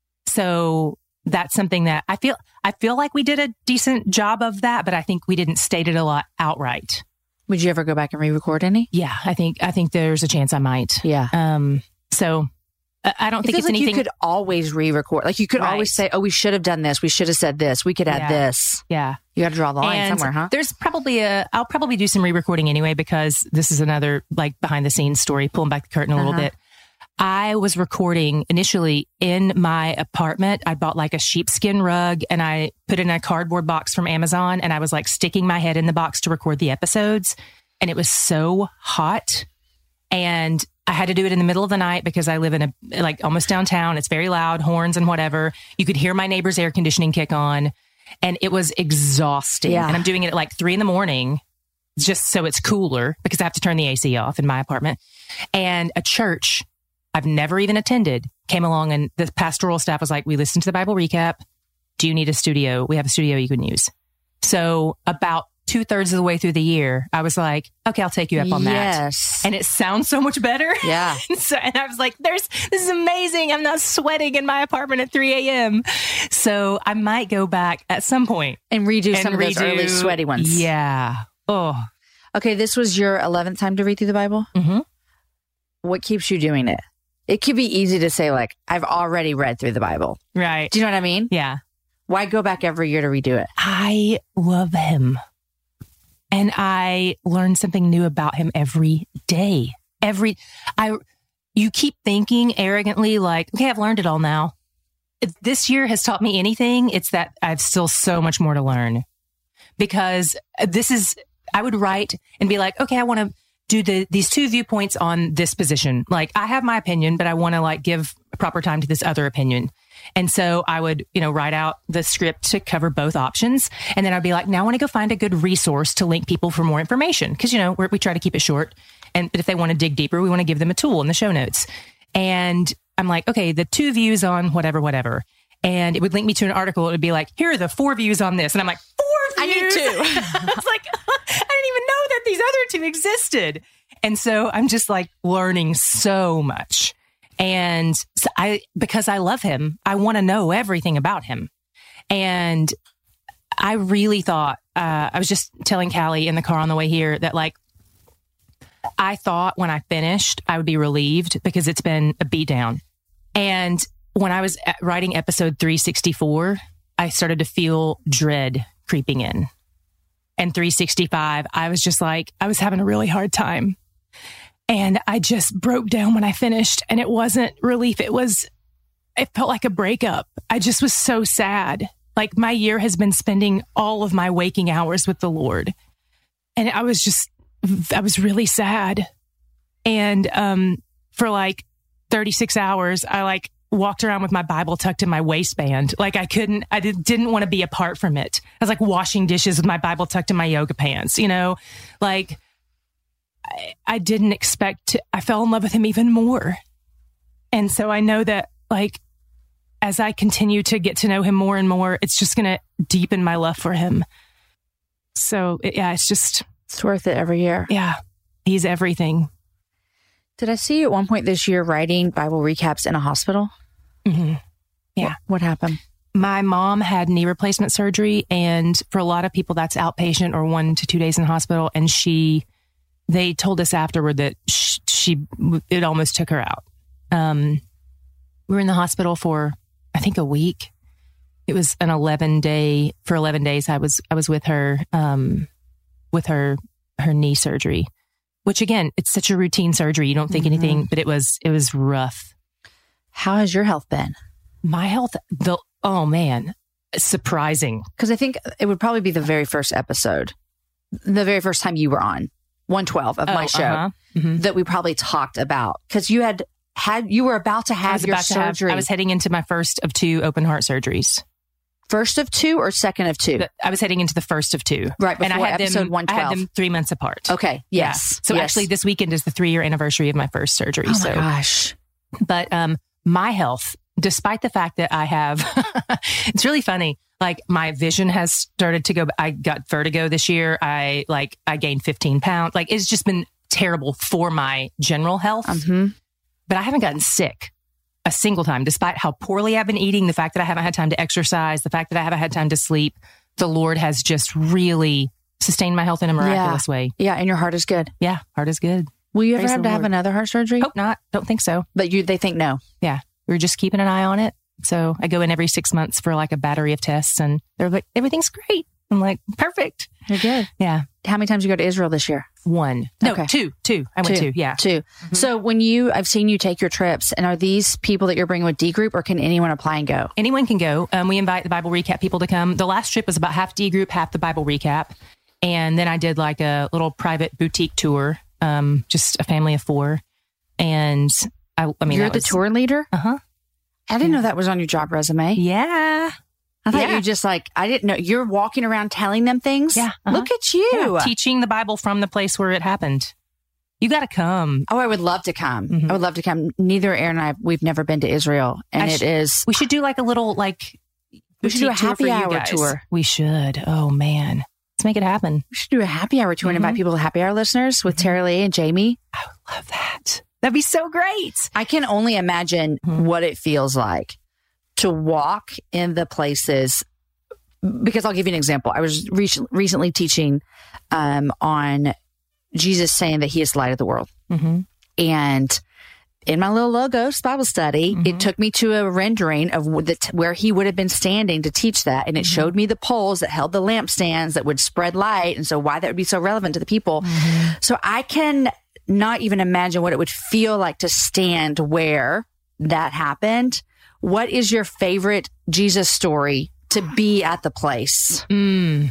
So that's something that I feel, I feel like we did a decent job of that, but I think we didn't state it a lot outright. Would you ever go back and re-record any? Yeah. I think, I think there's a chance I might. Yeah. Um, so I I don't It think feels it's like anything. you could always re-record. Like you could Right. always say, oh, we should have done this. We should have said this. We could add Yeah. this. yeah. You got to draw the line And somewhere, huh? There's probably a, I'll probably do some re-recording anyway, because this is another like behind the scenes story, pulling back the curtain a little Uh-huh. bit. I was recording initially in my apartment. I bought like a sheepskin rug and I put it in a cardboard box from Amazon, and I was like sticking my head in the box to record the episodes. And it was so hot. And I had to do it in the middle of the night because I live in a, like almost downtown. It's very loud, horns and whatever. You could hear my neighbor's air conditioning kick on, and it was exhausting. Yeah. And I'm doing it at like three in the morning just so it's cooler because I have to turn the A C off in my apartment. And a church I've never even attended came along, and the pastoral staff was like, we listened to the Bible recap. Do you need a studio? We have a studio you can use. So about two thirds of the way through the year, I was like, okay, I'll take you up on that. Yes. And it sounds so much better. Yeah. And so, and I was like, there's, this is amazing. I'm not sweating in my apartment at three a.m. So I might go back at some point And redo and some of those redo- early sweaty ones. Yeah. Oh, Okay, this was your eleventh time to read through the Bible? Mhm. What keeps you doing it? It could be easy to say, like, I've already read through the Bible. right. Do you know what I mean? Yeah. Why go back every year to redo it? I love him. And I learn something new about him every day. Every, I, you keep thinking arrogantly, like, okay, I've learned it all now. If this year has taught me anything, it's that I've still so much more to learn, because this is, I would write and be like, okay, I want to do the, these two viewpoints on this position. Like, I have my opinion, but I want to like give proper time to this other opinion. And so I would, you know, write out the script to cover both options. And then I'd be like, now I want to go find a good resource to link people for more information. Cause you know, we're, we try to keep it short. And but if they want to dig deeper, we want to give them a tool in the show notes. And I'm like, okay, the two views on whatever, whatever. And it would link me to an article. It would be like, here are the four views on this. And I'm like, four views? I need two. I was like, I didn't even know that these other two existed. And so I'm just like learning so much. And so I, because I love him, I want to know everything about him. And I really thought, uh, I was just telling Callie in the car on the way here that like, I thought when I finished, I would be relieved because it's been a beatdown. And when I was writing episode three sixty-four, I started to feel dread creeping in. And three sixty-five, I was just like, I was having a really hard time. And I just broke down when I finished, and it wasn't relief. It was, it felt like a breakup. I just was so sad. Like my year has been spending all of my waking hours with the Lord. And I was just, I was really sad. And um, for like thirty-six hours, I like walked around with my Bible tucked in my waistband. Like I couldn't, I did, didn't want to be apart from it. I was like washing dishes with my Bible tucked in my yoga pants, you know, like I, I didn't expect to, I fell in love with him even more. And so I know that like, as I continue to get to know him more and more, it's just going to deepen my love for him. So it, yeah, it's just, it's worth it every year. Yeah. He's everything. Did I see you at one point this year writing Bible recaps in a hospital? Mm-hmm. Yeah. What, what happened? My mom had knee replacement surgery, and for a lot of people, that's outpatient or one to two days in the hospital. And she, they told us afterward that she, she it almost took her out. Um, we were in the hospital for, I think, a week. It was an eleven day, for eleven days, I was, I was with her, um, with her, her knee surgery, which again, it's such a routine surgery. You don't think mm-hmm. anything, but it was, it was rough. How has your health been? My health, the, oh man, surprising. Because I think it would probably be the very first episode, the very first time you were on one twelve of oh, my show uh-huh. mm-hmm. that we probably talked about. Because you had had, you were about to have your surgery. Have, I was heading into my first of two open heart surgeries. First of two or second of two? I was heading into the first of two. Right, before and I had episode them, one twelve. I had them three months apart. Okay, yes. Yeah. So yes. actually this weekend is the three-year anniversary of my first surgery. Oh my so. gosh. But um, my health, despite the fact that I have, it's really funny. Like my vision has started to go, I got vertigo this year. I like, I gained fifteen pounds. Like it's just been terrible for my general health, mm-hmm. but I haven't gotten sick a single time, despite how poorly I've been eating, the fact that I haven't had time to exercise, the fact that I haven't had time to sleep. The Lord has just really sustained my health in a miraculous yeah. way. Yeah. And your heart is good. Yeah. Heart is good. Will you ever Praise have to Lord. have another heart surgery? Hope not. Don't think so. But you, they think no. Yeah. We're just keeping an eye on it. So I go in every six months for like a battery of tests, and they're like, everything's great. I'm like, perfect. You're good. Yeah. How many times you go to Israel this year? One. No, okay. two. Two. I went two. two. Yeah. Two. Mm-hmm. So when you, I've seen you take your trips, and are these people that you're bringing with D Group, or can anyone apply and go? Anyone can go. Um, we invite the Bible Recap people to come. The last trip was about half D Group, half the Bible Recap. And then I did like a little private boutique tour, um, just a family of four. And I, I mean, you're that the was, tour leader? Uh-huh. I didn't know that was on your job resume. Yeah. I thought yeah. you just like, I didn't know. You're walking around telling them things? Yeah. Uh-huh. Look at you. Yeah. Teaching the Bible from the place where it happened. You got to come. Oh, I would love to come. Mm-hmm. I would love to come. Neither Aaron and I, we've never been to Israel. And I it sh- is. We should do like a little, like, we should do a happy hour tour. We should. Oh, man. Let's make it happen. We should do a happy hour tour mm-hmm. and invite people to happy hour listeners with Tara Lee and Jamie. I would love that. That'd be so great. I can only imagine mm-hmm. what it feels like to walk in the places, because I'll give you an example. I was re- recently teaching um, on Jesus saying that he is the light of the world. Mm-hmm. And in my little Logos Bible study, mm-hmm. it took me to a rendering of the t- where he would have been standing to teach that. And it mm-hmm. showed me the poles that held the lampstands that would spread light. And so why that would be so relevant to the people. Mm-hmm. So I can not even imagine what it would feel like to stand where that happened. What is your favorite Jesus story to be at the place? Mm.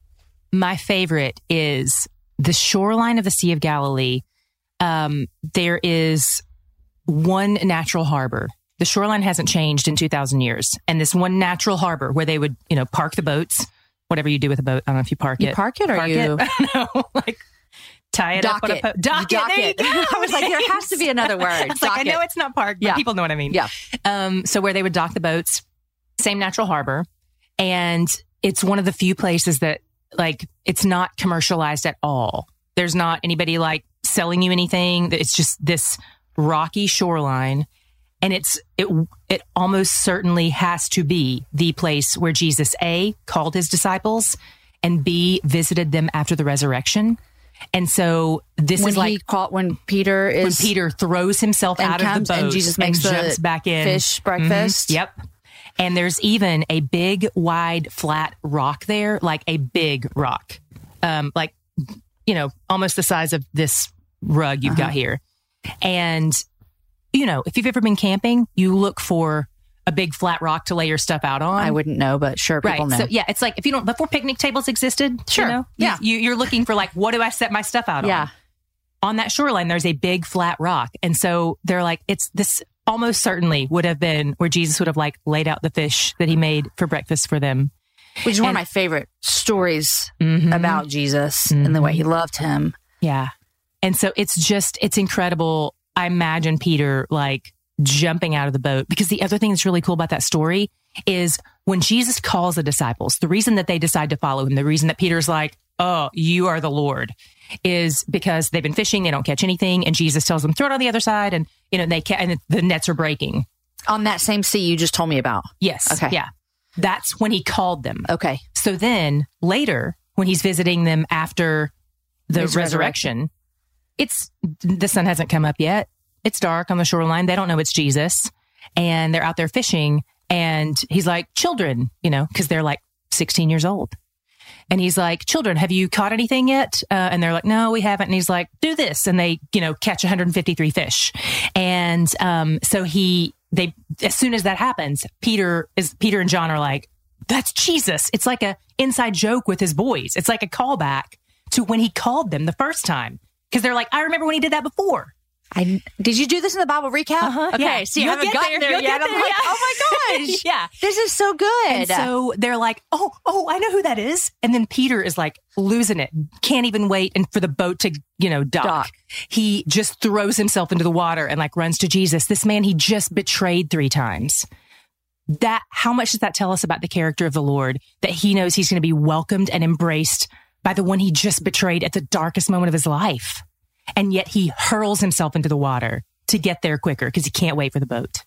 My favorite is the shoreline of the Sea of Galilee. Um, there is one natural harbor. The shoreline hasn't changed in two thousand years. And this one natural harbor where they would, you know, park the boats, whatever you do with a boat. I don't know if you park you it. Park it or park you? It. No, like tie it dock up on it. a boat. Dock, dock it. it. I was like, there has to be another word. I was like, I know it's not parked, but yeah. people know what I mean. Yeah. Um, so where they would dock the boats, same natural harbor. And it's one of the few places that like, it's not commercialized at all. There's not anybody like selling you anything. It's just this rocky shoreline. And it's, it, it almost certainly has to be the place where Jesus, A, called his disciples, and B, visited them after the resurrection. And so this when is like he caught when Peter is when Peter throws himself and out comes, of the boat and Jesus makes and the jumps back in. fish breakfast. Mhm. Yep. And there's even a big, wide, flat rock there, like a big rock, um, like, you know, almost the size of this rug you've uh-huh. got here. And, you know, if you've ever been camping, you look for a big flat rock to lay your stuff out on. I wouldn't know, but sure, people right. know. So, yeah, it's like if you don't, before picnic tables existed, sure. You know, yeah. You, you're looking for like, what do I set my stuff out yeah. on? On that shoreline, there's a big flat rock. And so they're like, it's this almost certainly would have been where Jesus would have like laid out the fish that he made for breakfast for them. Which is and, one of my favorite stories mm-hmm. about Jesus mm-hmm. and the way he loved him. Yeah. And so it's just, it's incredible. I imagine Peter like jumping out of the boat, because the other thing that's really cool about that story is when Jesus calls the disciples, the reason that they decide to follow him, the reason that Peter's like, oh, you are the Lord, is because they've been fishing, they don't catch anything, and Jesus tells them, throw it on the other side, and you know they ca- and the nets are breaking. On that same sea you just told me about. Yes. Okay. Yeah. That's when he called them. Okay. So then later, when he's visiting them after the His resurrection, it's the sun hasn't come up yet. It's dark on the shoreline. They don't know it's Jesus, and they're out there fishing. And he's like, children, you know, because they're like sixteen years old. And he's like, children, have you caught anything yet? Uh, and they're like, no, we haven't. And he's like, do this. And they, you know, catch one hundred fifty-three fish. And um, so he, they, as soon as that happens, Peter is, Peter and John are like, that's Jesus. It's like a inside joke with his boys. It's like a callback to when he called them the first time. Because they're like, I remember when he did that before. I, did you do this in the Bible recap? Uh-huh, okay, yeah. see, you You'll haven't get gotten there, there, you'll yet. get I'm there, like, yeah. oh my gosh. Yeah. This is so good. And so they're like, oh, oh, I know who that is. And then Peter is like losing it. Can't even wait and for the boat to, you know, dock. dock. He just throws himself into the water and like runs to Jesus. This man he just betrayed three times. That, how much does that tell us about the character of the Lord? That he knows he's going to be welcomed and embraced by the one he just betrayed at the darkest moment of his life. And yet he hurls himself into the water to get there quicker because he can't wait for the boat.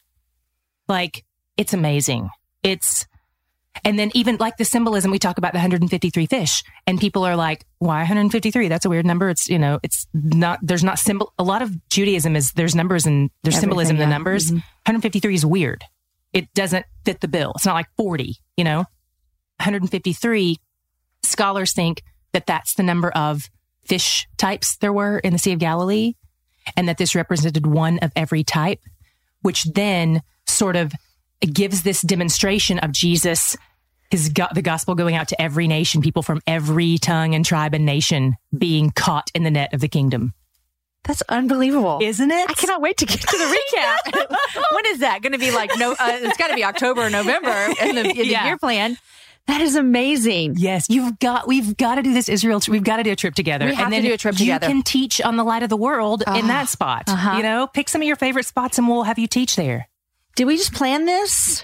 Like, it's amazing. It's, and then even like the symbolism, we talk about the one hundred fifty-three fish, and people are like, why one hundred fifty-three? That's a weird number. It's, you know, it's not, there's not symbol. A lot of Judaism is there's numbers and there's Everything, symbolism in yeah. the numbers. Mm-hmm. one hundred fifty-three is weird. It doesn't fit the bill. It's not like forty, you know, one hundred fifty-three. Scholars think that that's the number of fish types there were in the Sea of Galilee, and that this represented one of every type, which then sort of gives this demonstration of Jesus, his go- the gospel going out to every nation, people from every tongue and tribe and nation being caught in the net of the kingdom. That's unbelievable. Isn't it? I cannot wait to get to the recap. When is that going to be? Like, no, uh, it's got to be October or November in the, in the Yeah. year plan. That is amazing. Yes, you've got. We've got to do this Israel. We've got to do a trip together. We have and then to do a trip you together. You can teach on the Light of the World uh, in that spot. uh-huh. You know, pick some of your favorite spots, and we'll have you teach there. Did we just plan this?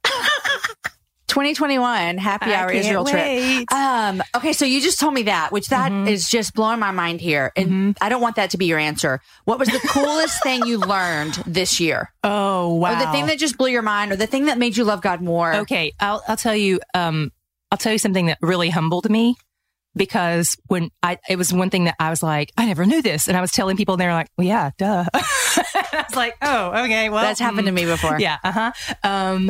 twenty twenty-one Happy Hour Israel wait. trip. Um, okay, so you just told me that, which that mm-hmm. is just blowing my mind here. And mm-hmm. I don't want that to be your answer. What was the coolest thing you learned this year? Oh, wow. Or the thing that just blew your mind, or the thing that made you love God more? Okay, I'll, I'll tell you. Um, I'll tell you something that really humbled me, because when I, it was one thing that I was like, I never knew this. And I was telling people, and they were like, well, yeah, duh. I was like, oh, okay, well. That's happened mm, to me before. Yeah, uh-huh. Um,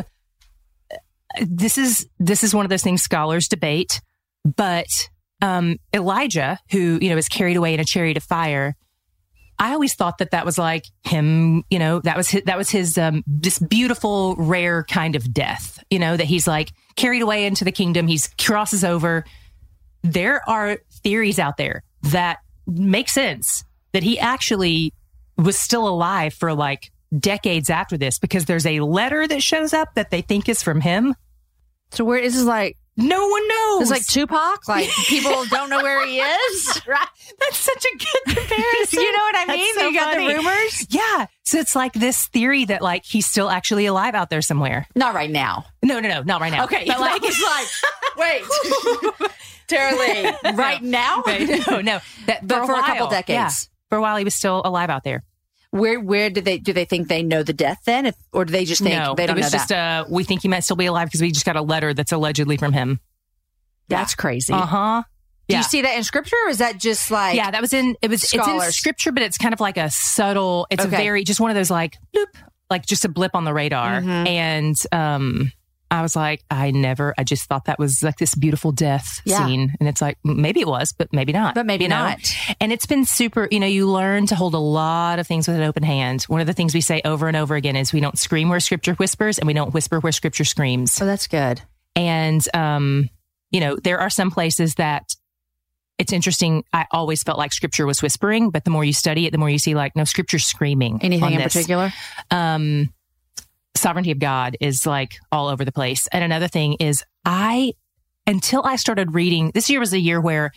this is, this is one of those things scholars debate, but, um, Elijah, who, you know, is carried away in a chariot of fire, I always thought that that was like him, you know, that was his, that was his, um, this beautiful, rare kind of death, you know, that he's like carried away into the kingdom. He's crosses over. There are theories out there that make sense that he actually was still alive for like decades after this, because there's a letter that shows up that they think is from him. So where is this like? No one knows. It's like Tupac. Like people don't know where he is. Right. That's such a good comparison. You know what I mean? So you got funny. the rumors. Yeah. So it's like this theory that like he's still actually alive out there somewhere. Not right now. No, no, no, not right now. Okay. But like it's like, wait, Tara Lee, right no. now? No, no. That, But for, for a while, couple decades. Yeah. For a while, he was still alive out there. Where where did they do they think they know the death then, if, or do they just think no, they don't it was know just that? uh, we think he might still be alive because we just got a letter that's allegedly from him. That's crazy. Uh huh. Do Yeah. you see that in scripture, or is that just like Yeah, that was in, it was, it's in scholars? scripture, but it's kind of like a subtle, it's Okay. a very, just one of those like, bloop, like just a blip on the radar. Mhm. And, um, I was like, I never, I just thought that was like this beautiful death Yeah. scene. And it's like, maybe it was, but maybe not. But maybe you know? not. And it's been super, you know, you learn to hold a lot of things with an open hand. One of the things we say over and over again is we don't scream where scripture whispers and we don't whisper where scripture screams. Oh, that's good. And, um, you know, there are some places that it's interesting. I always felt like scripture was whispering, but the more you study it, the more you see like, no, scripture's screaming. Anything on in this. particular? Um, sovereignty of God is like all over the place. And another thing is I, until I started reading, this year was a year where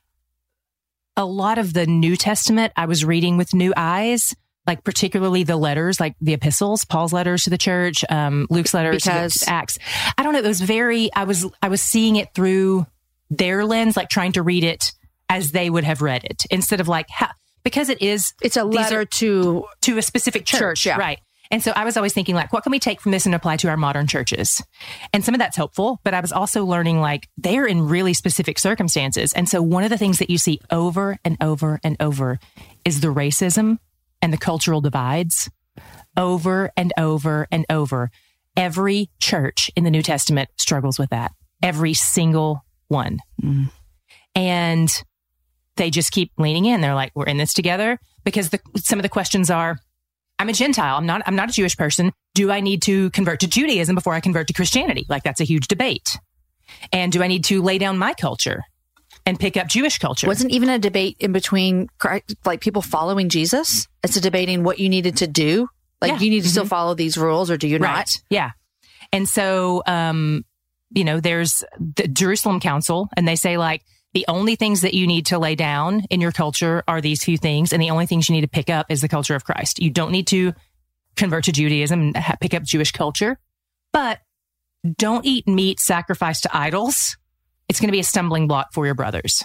a lot of the New Testament I was reading with new eyes, like particularly the letters, like the epistles, Paul's letters to the church, um, Luke's letters Because- to the Acts. I don't know. It was very, I was, I was seeing it through their lens, like trying to read it as they would have read it instead of like, how, because it is, It's a these letter are- to to a specific church, Church, yeah. right? And so I was always thinking like, what can we take from this and apply to our modern churches? And some of that's helpful, but I was also learning like they're in really specific circumstances. And so one of the things that you see over and over and over is the racism and the cultural divides over and over and over. Every church in the New Testament struggles with that. Every single one. Mm. And they just keep leaning in. They're like, we're in this together, because the, some of the questions are, I'm a Gentile. I'm not, I'm not a Jewish person. Do I need to convert to Judaism before I convert to Christianity? Like that's a huge debate. And do I need to lay down my culture and pick up Jewish culture? wasn't even a debate in between Christ, like people following Jesus. It's a debating what you needed to do. Like Yeah. you need to still Mhm. follow these rules, or do you Right. not? Yeah. And so, um, you know, there's the Jerusalem Council, and they say like, the only things that you need to lay down in your culture are these few things. And the only things you need to pick up is the culture of Christ. You don't need to convert to Judaism and ha- pick up Jewish culture, but don't eat meat sacrificed to idols. It's going to be a stumbling block for your brothers.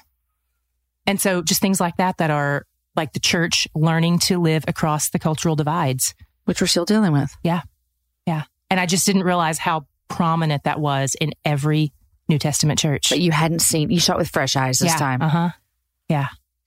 And so just things like that, that are like the church learning to live across the cultural divides. Which we're still dealing with. Yeah. Yeah. And I just didn't realize how prominent that was in every New Testament church. But you hadn't seen, you saw it with fresh eyes this yeah. time. Uh-huh. Yeah.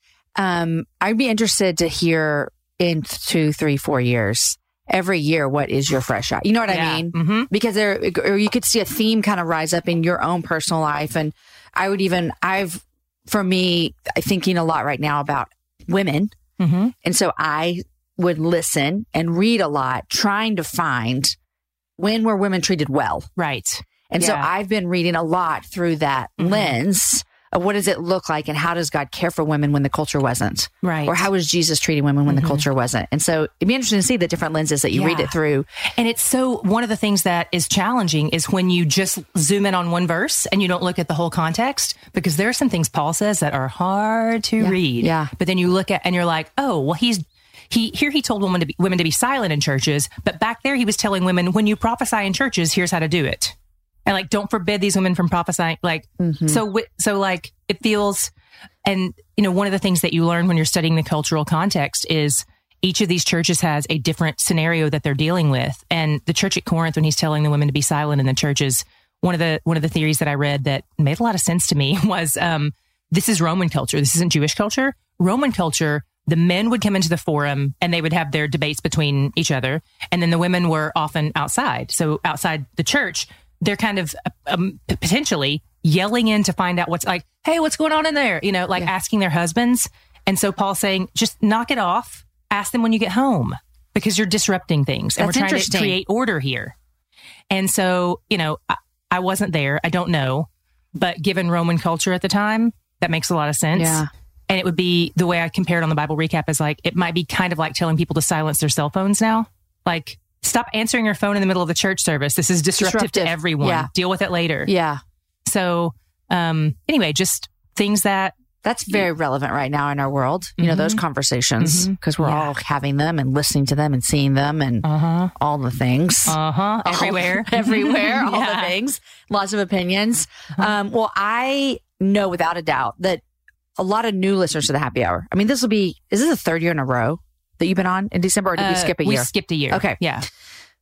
Um, I'd be interested to hear in two, three, four years, every year, what is your fresh eye? You know what Yeah. I mean? Mm-hmm. Because there, or you could see a theme kind of rise up in your own personal life. And I would even, I've, for me, thinking a lot right now about women. Mm-hmm. And so I would listen and read a lot, trying to find when were women treated well. Right. And so Yeah. I've been reading a lot through that Mhm. lens of what does it look like and how does God care for women when the culture wasn't? Right. Or how was Jesus treating women when Mhm. the culture wasn't? And so it'd be interesting to see the different lenses that you read Yeah. it through. And it's so, one of the things that is challenging is when you just zoom in on one verse and you don't look at the whole context, because there are some things Paul says that are hard to Yeah. read. Yeah. But then you look at and you're like, oh, well, he's, he, here he told women to be, women to be silent in churches, but back there he was telling women, when you prophesy in churches, here's how to do it. And like, don't forbid these women from prophesying. Like, Mhm. so, wi- so like it feels, and you know, one of the things that you learn when you're studying the cultural context is each of these churches has a different scenario that they're dealing with. And the church at Corinth, when he's telling the women to be silent in the churches, one of the, one of the theories that I read that made a lot of sense to me was, um, this is Roman culture. This isn't Jewish culture. Roman culture, the men would come into the forum and they would have their debates between each other. And then the women were often outside. So outside the church, they're kind of um, potentially yelling in to find out what's like, hey, what's going on in there? You know, like Yeah. asking their husbands. And so Paul's saying, just knock it off. Ask them when you get home, because you're disrupting things. And That's we're trying interesting. to create order here. And so, you know, I, I wasn't there. I don't know. But given Roman culture at the time, that makes a lot of sense. Yeah. And it would be, the way I compared on the Bible recap is like, it might be kind of like telling people to silence their cell phones now. Like, stop answering your phone in the middle of the church service. This is disruptive, Disruptive. to everyone. Yeah. Deal with it later. Yeah. So, um, anyway, just things that, That's very relevant right now in our world. You know, Mhm. those conversations, Mhm. because we're Yeah. all having them and listening to them and seeing them and uh-huh, all the things. uh-huh, All- everywhere. everywhere, all the Yeah. things, lots of opinions. Um, well, I know without a doubt that a lot of new listeners to the happy hour. I mean, this will be, is this the third year in a row that you've been on in December, or did we Uh, skip a we year? skipped a year. Okay. Yeah.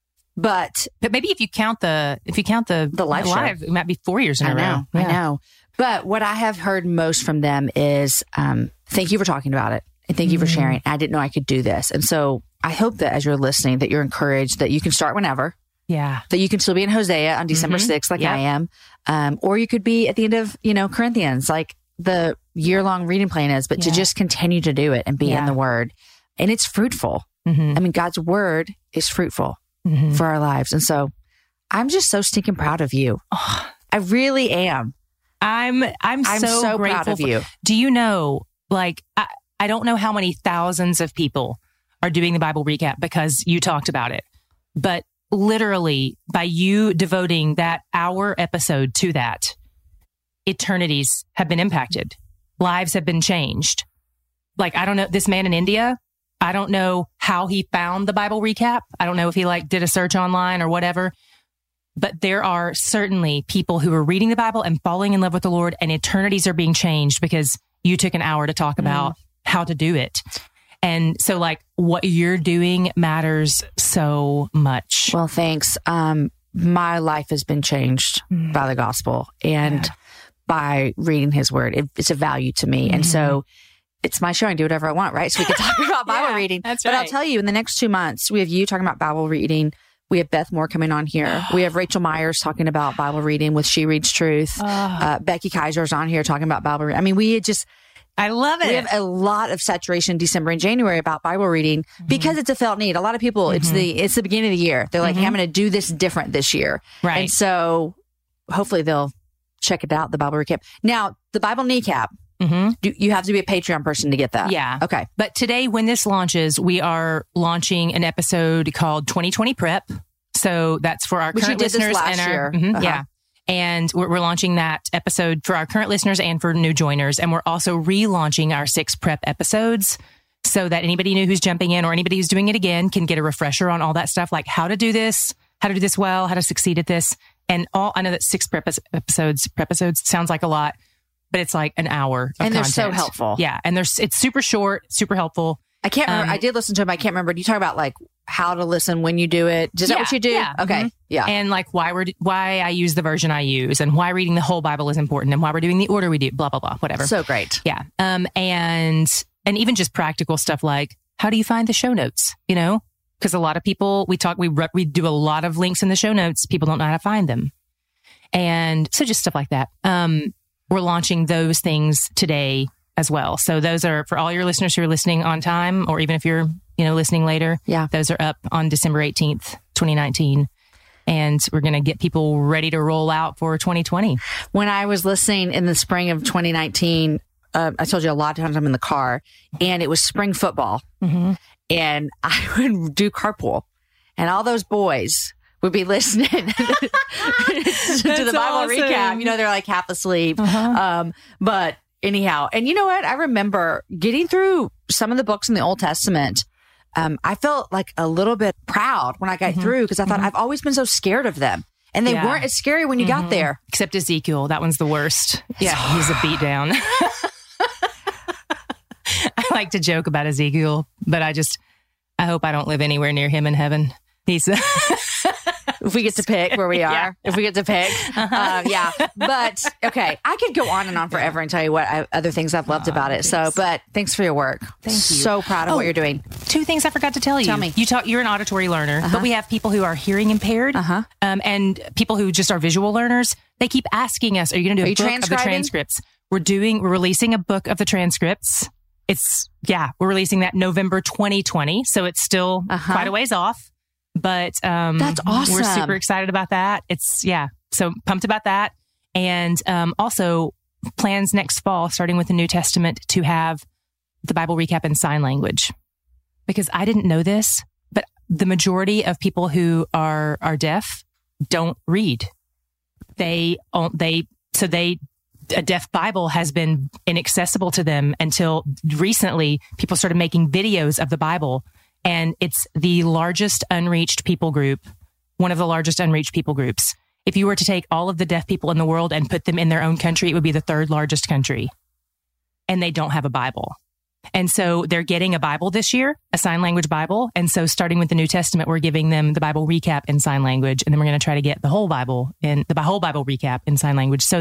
But But maybe if you count the, if you count the, The live show. it might be four years in I a row. know, I Yeah. know. But what I have heard most from them is, um, thank you for talking about it. And thank you for sharing. I didn't know I could do this. And so I hope that as you're listening, that you're encouraged that you can start whenever. Yeah. That you can still be in Hosea on December Mm-hmm. sixth, like Yep. I am. Um, or you could be at the end of, you know, Corinthians, like the year long reading plan is, but Yeah. to just continue to do it and be Yeah. in the word. And it's fruitful. Mm-hmm. I mean, God's word is fruitful Mm-hmm. for our lives. And so I'm just so stinking proud of you. I really am. I'm, I'm, I'm so, so grateful proud of for- you. Do you know, like, I, I don't know how many thousands of people are doing the Bible recap because you talked about it, but literally by you devoting that hour episode to that, eternities have been impacted. Lives have been changed. Like, I don't know, this man in India, I don't know how he found the Bible recap. I don't know if he like did a search online or whatever, but there are certainly people who are reading the Bible and falling in love with the Lord, and eternities are being changed because you took an hour to talk about mm. how to do it. And so like what you're doing matters so much. Well, thanks. Um, my life has been changed mm. by the gospel and yeah. by reading his word. It, it's a value to me. Mm-hmm. And so it's my show. I can do whatever I want, right? So we can talk about Bible yeah, reading. That's but right. I'll tell you, in the next two months, we have you talking about Bible reading. We have Beth Moore coming on here. We have Rachel Myers talking about Bible reading with She Reads Truth. Oh. Uh, Becky Kaiser's on here talking about Bible reading. I mean, we just... I love it. We have a lot of saturation in December and January about Bible reading mm-hmm. because it's a felt need. A lot of people, mm-hmm. it's the it's the beginning of the year. They're like, mm-hmm. hey, I'm going to do this different this year. Right. And so hopefully they'll check it out, the Bible recap. Now, the Bible kneecap, mm-hmm. do, you have to be a Patreon person to get that. Yeah. Okay. But today, when this launches, we are launching an episode called twenty twenty Prep. So that's for our Which current you did listeners. This last and our, year. Mm-hmm, uh-huh. Yeah. And we're, we're launching that episode for our current listeners and for new joiners. And we're also relaunching our six prep episodes so that anybody new who's jumping in or anybody who's doing it again can get a refresher on all that stuff, like how to do this, how to do this well, how to succeed at this. And all, I know that six prep episodes, prep episodes sounds like a lot, but it's like an hour of And they're content. so helpful. Yeah. And there's, it's super short, super helpful. I can't remember. Um, I did listen to him. I can't remember. Do you talk about like how to listen when you do it? Is yeah, that what you do? Yeah. Okay. Mm-hmm. Yeah. And like why we're, why I use the version I use and why reading the whole Bible is important and why we're doing the order we do, blah, blah, blah, whatever. So great. Yeah. Um, and, and even just practical stuff like how do you find the show notes? You know, because a lot of people, we talk, we, re- we do a lot of links in the show notes. People don't know how to find them. And so just stuff like that. Um, we're launching those things today as well. So those are for all your listeners who are listening on time, or even if you're, you know, listening later. Yeah. Those are up on December eighteenth, twenty nineteen. And we're going to get people ready to roll out for twenty twenty. When I was listening in the spring of twenty nineteen, uh, I told you a lot of times I'm in the car and it was spring football Mm-hmm. and I would do carpool and all those boys would be listening to the Bible awesome. recap. You know, they're like half asleep. Uh-huh. Um, but anyhow, and you know what? I remember getting through some of the books in the Old Testament. Um, I felt like a little bit proud when I got Mm-hmm. through because I thought Mm-hmm. I've always been so scared of them. And they Yeah. weren't as scary when you Mm-hmm. got there. Except Ezekiel. That one's the worst. Yeah. He's a beatdown. I like to joke about Ezekiel, but I just, I hope I don't live anywhere near him in heaven. He's If we get to pick where we are, Yeah. if we get to pick. Uh-huh. Uh, yeah. But okay, I could go on and on forever and tell you what I, other things I've loved Oh, about it. So, but thanks for your work. Thank you. So proud of Oh, what you're doing. Two things I forgot to tell you. Tell me. You talk, you're an auditory learner, Uh-huh. but we have people who are hearing impaired, Uh-huh. um, and people who just are visual learners. They keep asking us, "Are you going to do Are a you book of the transcribing? transcripts?" We're doing. We're releasing a book of the transcripts. It's yeah, we're releasing that November twenty twenty, so it's still Uh-huh. quite a ways off. But um, That's awesome. We're super excited about that. It's yeah, so pumped about that, and um, also plans next fall, starting with the New Testament, to have the Bible recap in sign language. Because I didn't know this, but the majority of people who are are deaf don't read. They they so they a deaf Bible has been inaccessible to them until recently. People started making videos of the Bible, and it's the largest unreached people group, one of the largest unreached people groups. If you were to take all of the deaf people in the world and put them in their own country, it would be the third largest country, and they don't have a Bible. And so they're getting a Bible this year, a sign language Bible. And so starting with the New Testament, we're giving them the Bible recap in sign language. And then we're going to try to get the whole Bible in the whole Bible recap in sign language so that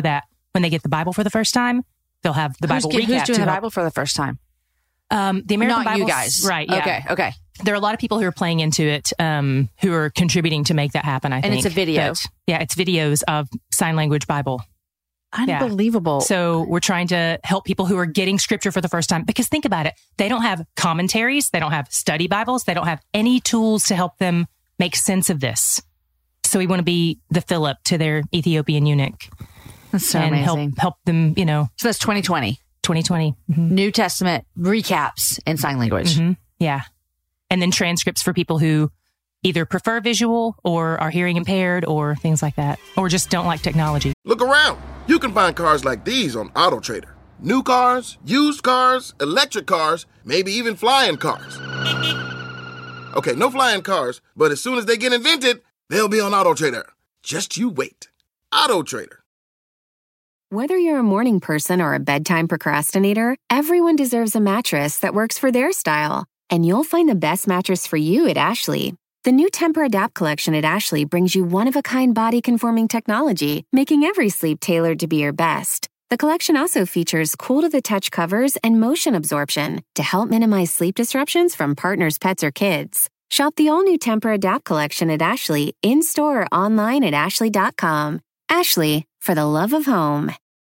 when they get the Bible for the first time, they'll have the who's, Bible who's recap. doing to the help. Bible for the first time? Um, the American Not Bible, you guys. Right. Yeah. Okay. Okay. There are a lot of people who are playing into it, um, who are contributing to make that happen, I And think. it's a video. But, yeah, it's videos of sign language Bible. Unbelievable. Yeah. So we're trying to help people who are getting scripture for the first time, because think about it. They don't have commentaries. They don't have study Bibles. They don't have any tools to help them make sense of this. So we want to be the Philip to their Ethiopian eunuch. That's so and amazing. help, help them, you know. So that's twenty twenty. twenty twenty. Mm-hmm. New Testament recaps in sign language. Mm-hmm. Yeah. And then transcripts for people who either prefer visual or are hearing impaired or things like that, or just don't like technology. Look around. You can find cars like these on AutoTrader. New cars, used cars, electric cars, maybe even flying cars. Okay, no flying cars, but as soon as they get invented, they'll be on AutoTrader. Just you wait. AutoTrader. Whether you're a morning person or a bedtime procrastinator, everyone deserves a mattress that works for their style. And you'll find the best mattress for you at Ashley. The new Temper-Adapt collection at Ashley brings you one-of-a-kind body-conforming technology, making every sleep tailored to be your best. The collection also features cool-to-the-touch covers and motion absorption to help minimize sleep disruptions from partners, pets, or kids. Shop the all-new Temper-Adapt collection at Ashley, in-store or online at ashley dot com. Ashley, for the love of home.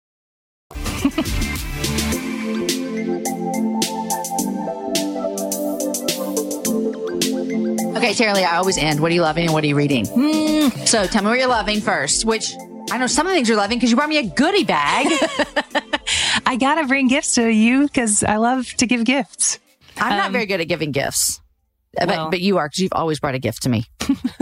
Okay, Tara Lee, I always end. What are you loving and what are you reading? Mm. So tell me what you're loving first, which I know some of the things you're loving because you brought me a goodie bag. I got to bring gifts to you because I love to give gifts. I'm um, not very good at giving gifts, well, but, but you are because you've always brought a gift to me.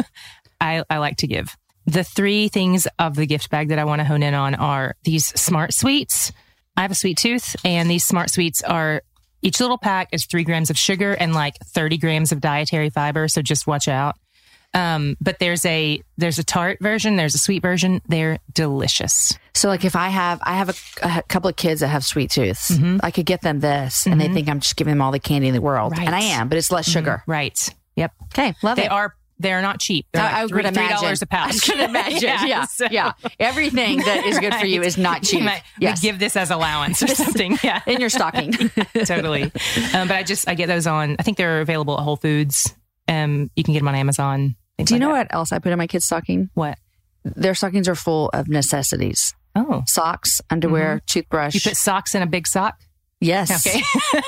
I, I like to give. The three things of the gift bag that I want to hone in on are these Smart Sweets. I have a sweet tooth, and these Smart Sweets are, each little pack is three grams of sugar and like thirty grams of dietary fiber. So just watch out. Um, but there's a, there's a tart version. There's a sweet version. They're delicious. So like if I have, I have a, a couple of kids that have sweet tooths, Mm-hmm. I could get them this and Mm-hmm. they think I'm just giving them all the candy in the world. Right. And I am, but it's less sugar. Mm-hmm. Right. Yep. Okay. Love They it. are, they're not cheap. They're I, like I three, would three imagine. dollars a pouch. I could imagine. yeah. Yeah. so- yeah. Everything that is good for you is not cheap. You might, Yes. we give this as allowance or something. Yeah. In your stocking. Totally. Um, but I just, I get those on, I think they're available at Whole Foods. Um, you can get them on Amazon. Do you like know that. what else I put in my kids' stocking? What? Their stockings are full of necessities. Oh. Socks, underwear, toothbrush. You put socks in a big sock? Yes. Okay.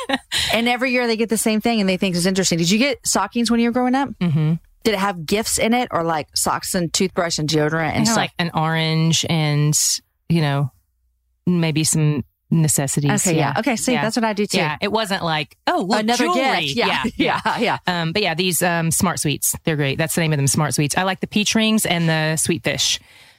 And every year they get the same thing and they think it's interesting. Did you get stockings when you were growing up? Mm-hmm. Did it have gifts in it or like socks and toothbrush and deodorant and And stuff? like an orange and, you know, maybe some necessities. Okay, yeah. Okay, see, that's what I do too. Yeah. It wasn't like, oh, look, Another jewelry. gift. Yeah. Yeah. Yeah. Yeah. Um, but yeah, these um, Smart Sweets, they're great. That's the name of them, Smart Sweets. I like the peach rings and the sweet fish.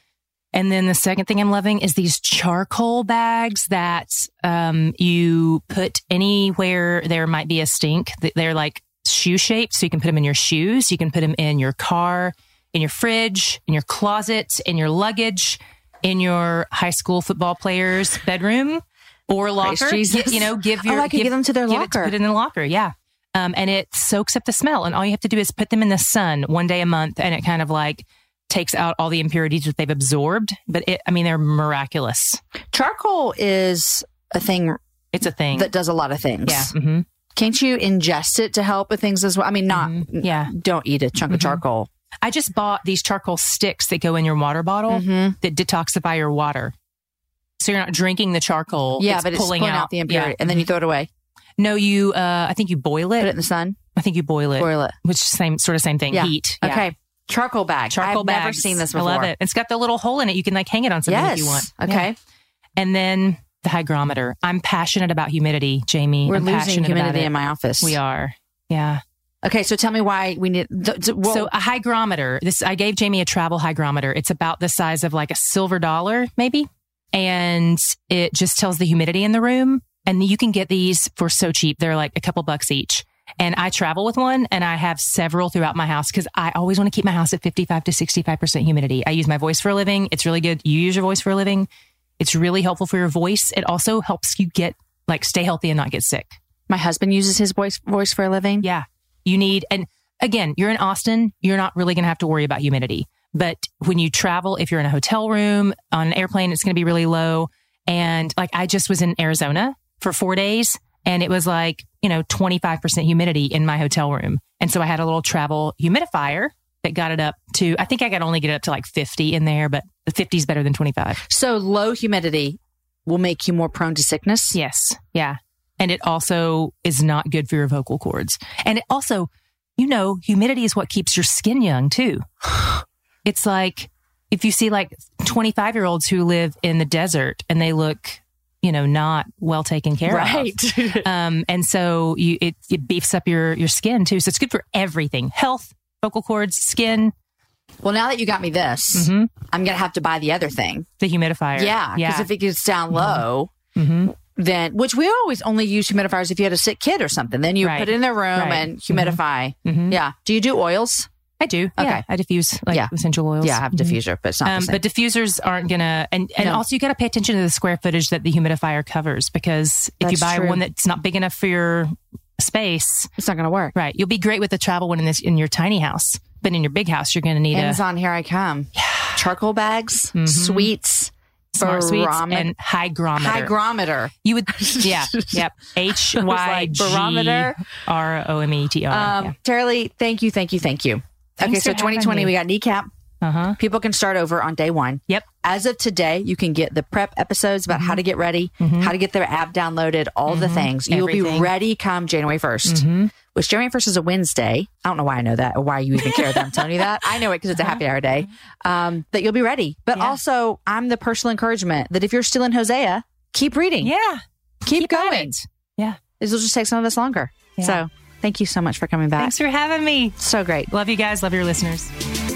And then the second thing I'm loving is these charcoal bags that um, you put anywhere there might be a stink. They're like shoe shaped, so you can put them in your shoes. You can put them in your car, in your fridge, in your closet, in your luggage, in your high school football player's bedroom or locker. Jesus. Get- you know, give your Oh, I could give them to their give it locker. put it in the locker. Yeah. Um, and it soaks up the smell. And all you have to do is put them in the sun one day a month, and it kind of like takes out all the impurities that they've absorbed. But it, I mean, they're miraculous. Charcoal is a thing It's a thing. that does a lot of things. yeah. Mm-hmm. Can't you ingest it to help with things as well? I mean, not, Mhm. Yeah. don't eat a chunk of charcoal. I just bought these charcoal sticks that go in your water bottle Mm-hmm. that detoxify your water. So you're not drinking the charcoal. Yeah, it's but it's pulling pulling out, the impurity Yeah. and then you throw it away. No, you, uh, I think you boil it. Put it in the sun, I think you boil it. boil it. Which same, sort of same thing. Yeah. Heat. Yeah. Okay. Charcoal bag. Charcoal I've bags. never seen this before. I love it. It's got the little hole in it. You can like hang it on something Yes. if you want. Okay. Yeah. And then the hygrometer. I'm passionate about humidity, Jamie. We're I'm losing passionate about humidity it. in my office. We are. Yeah. Okay. So tell me why we need, th- th- well, So a hygrometer. This I gave Jamie a travel hygrometer. It's about the size of like a silver dollar, maybe. And it just tells the humidity in the room. And you can get these for so cheap. They're like a couple bucks each. And I travel with one and I have several throughout my house because I always want to keep my house at fifty-five to sixty-five percent humidity. I use my voice for a living. It's really good. You use your voice for a living. It's really helpful for your voice. It also helps you get like stay healthy and not get sick. my husband uses his voice, voice for a living. Yeah. You need, and again, you're in Austin. You're not really going to have to worry about humidity. But when you travel, if you're in a hotel room, on an airplane, it's going to be really low. And like, I just was in Arizona for four days and it was like, you know, twenty-five percent humidity in my hotel room. And so I had a little travel humidifier that got it up to, I think I could only get it up to like fifty in there, but the fifty is better than twenty-five. So low humidity will make you more prone to sickness? Yes. Yeah. And it also is not good for your vocal cords. And it also, you know, humidity is what keeps your skin young too. It's like, if you see like twenty-five year olds who live in the desert and they look, you know, not well taken care right. of. Um, and so you, it, it beefs up your, your skin too. So it's good for everything. Health, vocal cords, skin. Well, now that you got me this, mm-hmm. I'm going to have to buy the other thing. The humidifier. Yeah. Because yeah. if it gets down low, mm-hmm. then, which we always only use humidifiers if you had a sick kid or something. Then you right. put it in their room right. and humidify. Mm-hmm. Yeah. Do you do oils? I do. Okay. Yeah, I diffuse like yeah. essential oils. Yeah, I have a diffuser, mm-hmm. but it's not um, the same. But diffusers aren't going to, and, and no. also you got to pay attention to the square footage that the humidifier covers, because if that's you buy true. one that's not big enough for your space, it's not going to work. Right. You'll be great with the travel one in this, in your tiny house, but in your big house, you're going to need Amazon, a, here I come. Yeah. Charcoal bags, mm-hmm. sweets, Smart Sweets, barometer. and hygrometer. Hygrometer. You would, yeah, yep. H Y G R O M E T R. Um, Tara-Leigh, thank you, thank you, thank you. Thanks okay, so twenty twenty, we got Kneecap. Uh-huh. People can start over on day one. Yep. As of today, you can get the prep episodes about mm-hmm. how to get ready, mm-hmm. how to get their app downloaded, all mm-hmm. the things. You Everything. will be ready come January first, mm-hmm. which January first is a Wednesday. I don't know why I know that or why you even care that I'm telling you that. I know it because it's a happy hour day. Um, that you'll be ready. But yeah. also, I'm the personal encouragement that if you're still in Hosea, keep reading. Yeah. Keep, keep going. Yeah. This will just take some of us longer. Yeah. So thank you so much for coming back. Thanks for having me. So great. Love you guys. Love your listeners.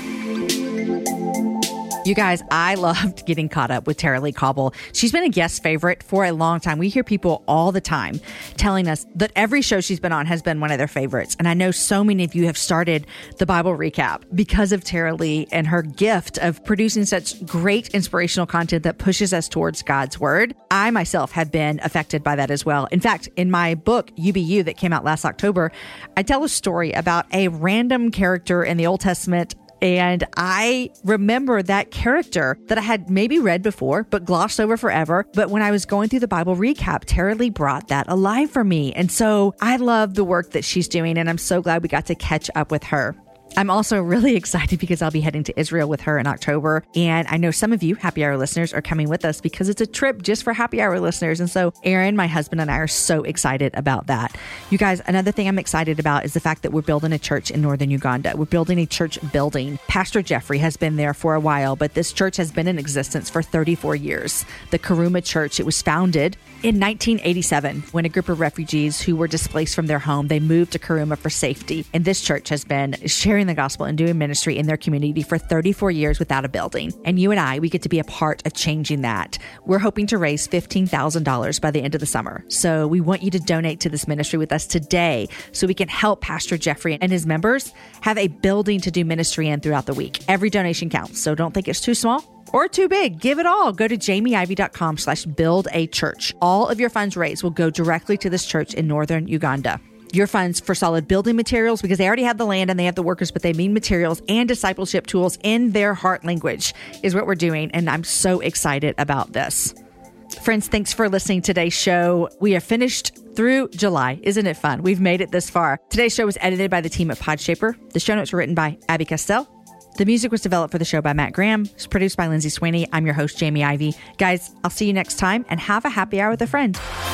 You guys, I loved getting caught up with Tara-Leigh Cobble. She's been a guest favorite for a long time. We hear people all the time telling us that every show she's been on has been one of their favorites. And I know so many of you have started the Bible Recap because of Tara-Leigh and her gift of producing such great inspirational content that pushes us towards God's Word. I myself have been affected by that as well. In fact, in my book, U B U, that came out last October, I tell a story about a random character in the Old Testament. And I remember that character that I had maybe read before, but glossed over forever. But when I was going through the Bible Recap, Tara-Leigh brought that alive for me. And so I love the work that she's doing, and I'm so glad we got to catch up with her. I'm also really excited because I'll be heading to Israel with her in October. And I know some of you Happy Hour listeners are coming with us because it's a trip just for Happy Hour listeners. And so Aaron, my husband, and I are so excited about that. You guys, another thing I'm excited about is the fact that we're building a church in northern Uganda. We're building a church building. Pastor Jeffrey has been there for a while, but this church has been in existence for thirty-four years. The Karuma Church, it was founded in nineteen eighty-seven, when a group of refugees who were displaced from their home, they moved to Karuma for safety. And this church has been sharing the gospel and doing ministry in their community for thirty-four years without a building. And you and I, we get to be a part of changing that. We're hoping to raise fifteen thousand dollars by the end of the summer. So we want you to donate to this ministry with us today so we can help Pastor Jeffrey and his members have a building to do ministry in throughout the week. Every donation counts, so don't think it's too small or too big. Give it all. Go to jamieivey.com slash build a church. All of your funds raised will go directly to this church in northern Uganda. Your funds for solid building materials, because they already have the land and they have the workers, but they need materials and discipleship tools in their heart language is what we're doing. And I'm so excited about this. Friends, thanks for listening to today's show. We are finished through July. Isn't it fun? We've made it this far. Today's show was edited by the team at Podshaper. The show notes were written by Abby Castell. The music was developed for the show by Matt Graham. It's produced by Lindsay Sweeney. I'm your host, Jamie Ivey. Guys, I'll see you next time, and have a happy hour with a friend.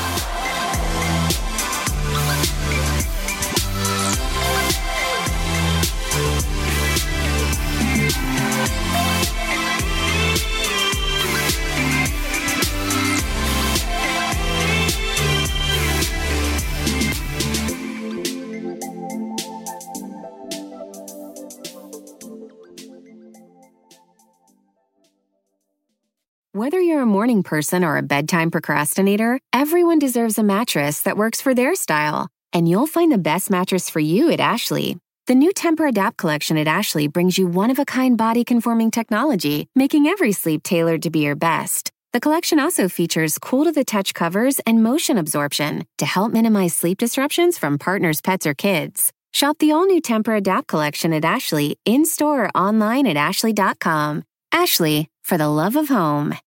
Whether you're a morning person or a bedtime procrastinator, everyone deserves a mattress that works for their style. And you'll find the best mattress for you at Ashley. The new Temper-Adapt collection at Ashley brings you one-of-a-kind body-conforming technology, making every sleep tailored to be your best. The collection also features cool-to-the-touch covers and motion absorption to help minimize sleep disruptions from partners, pets, or kids. Shop the all-new Tempur-Adapt collection at Ashley in-store or online at ashley dot com. Ashley, for the love of home.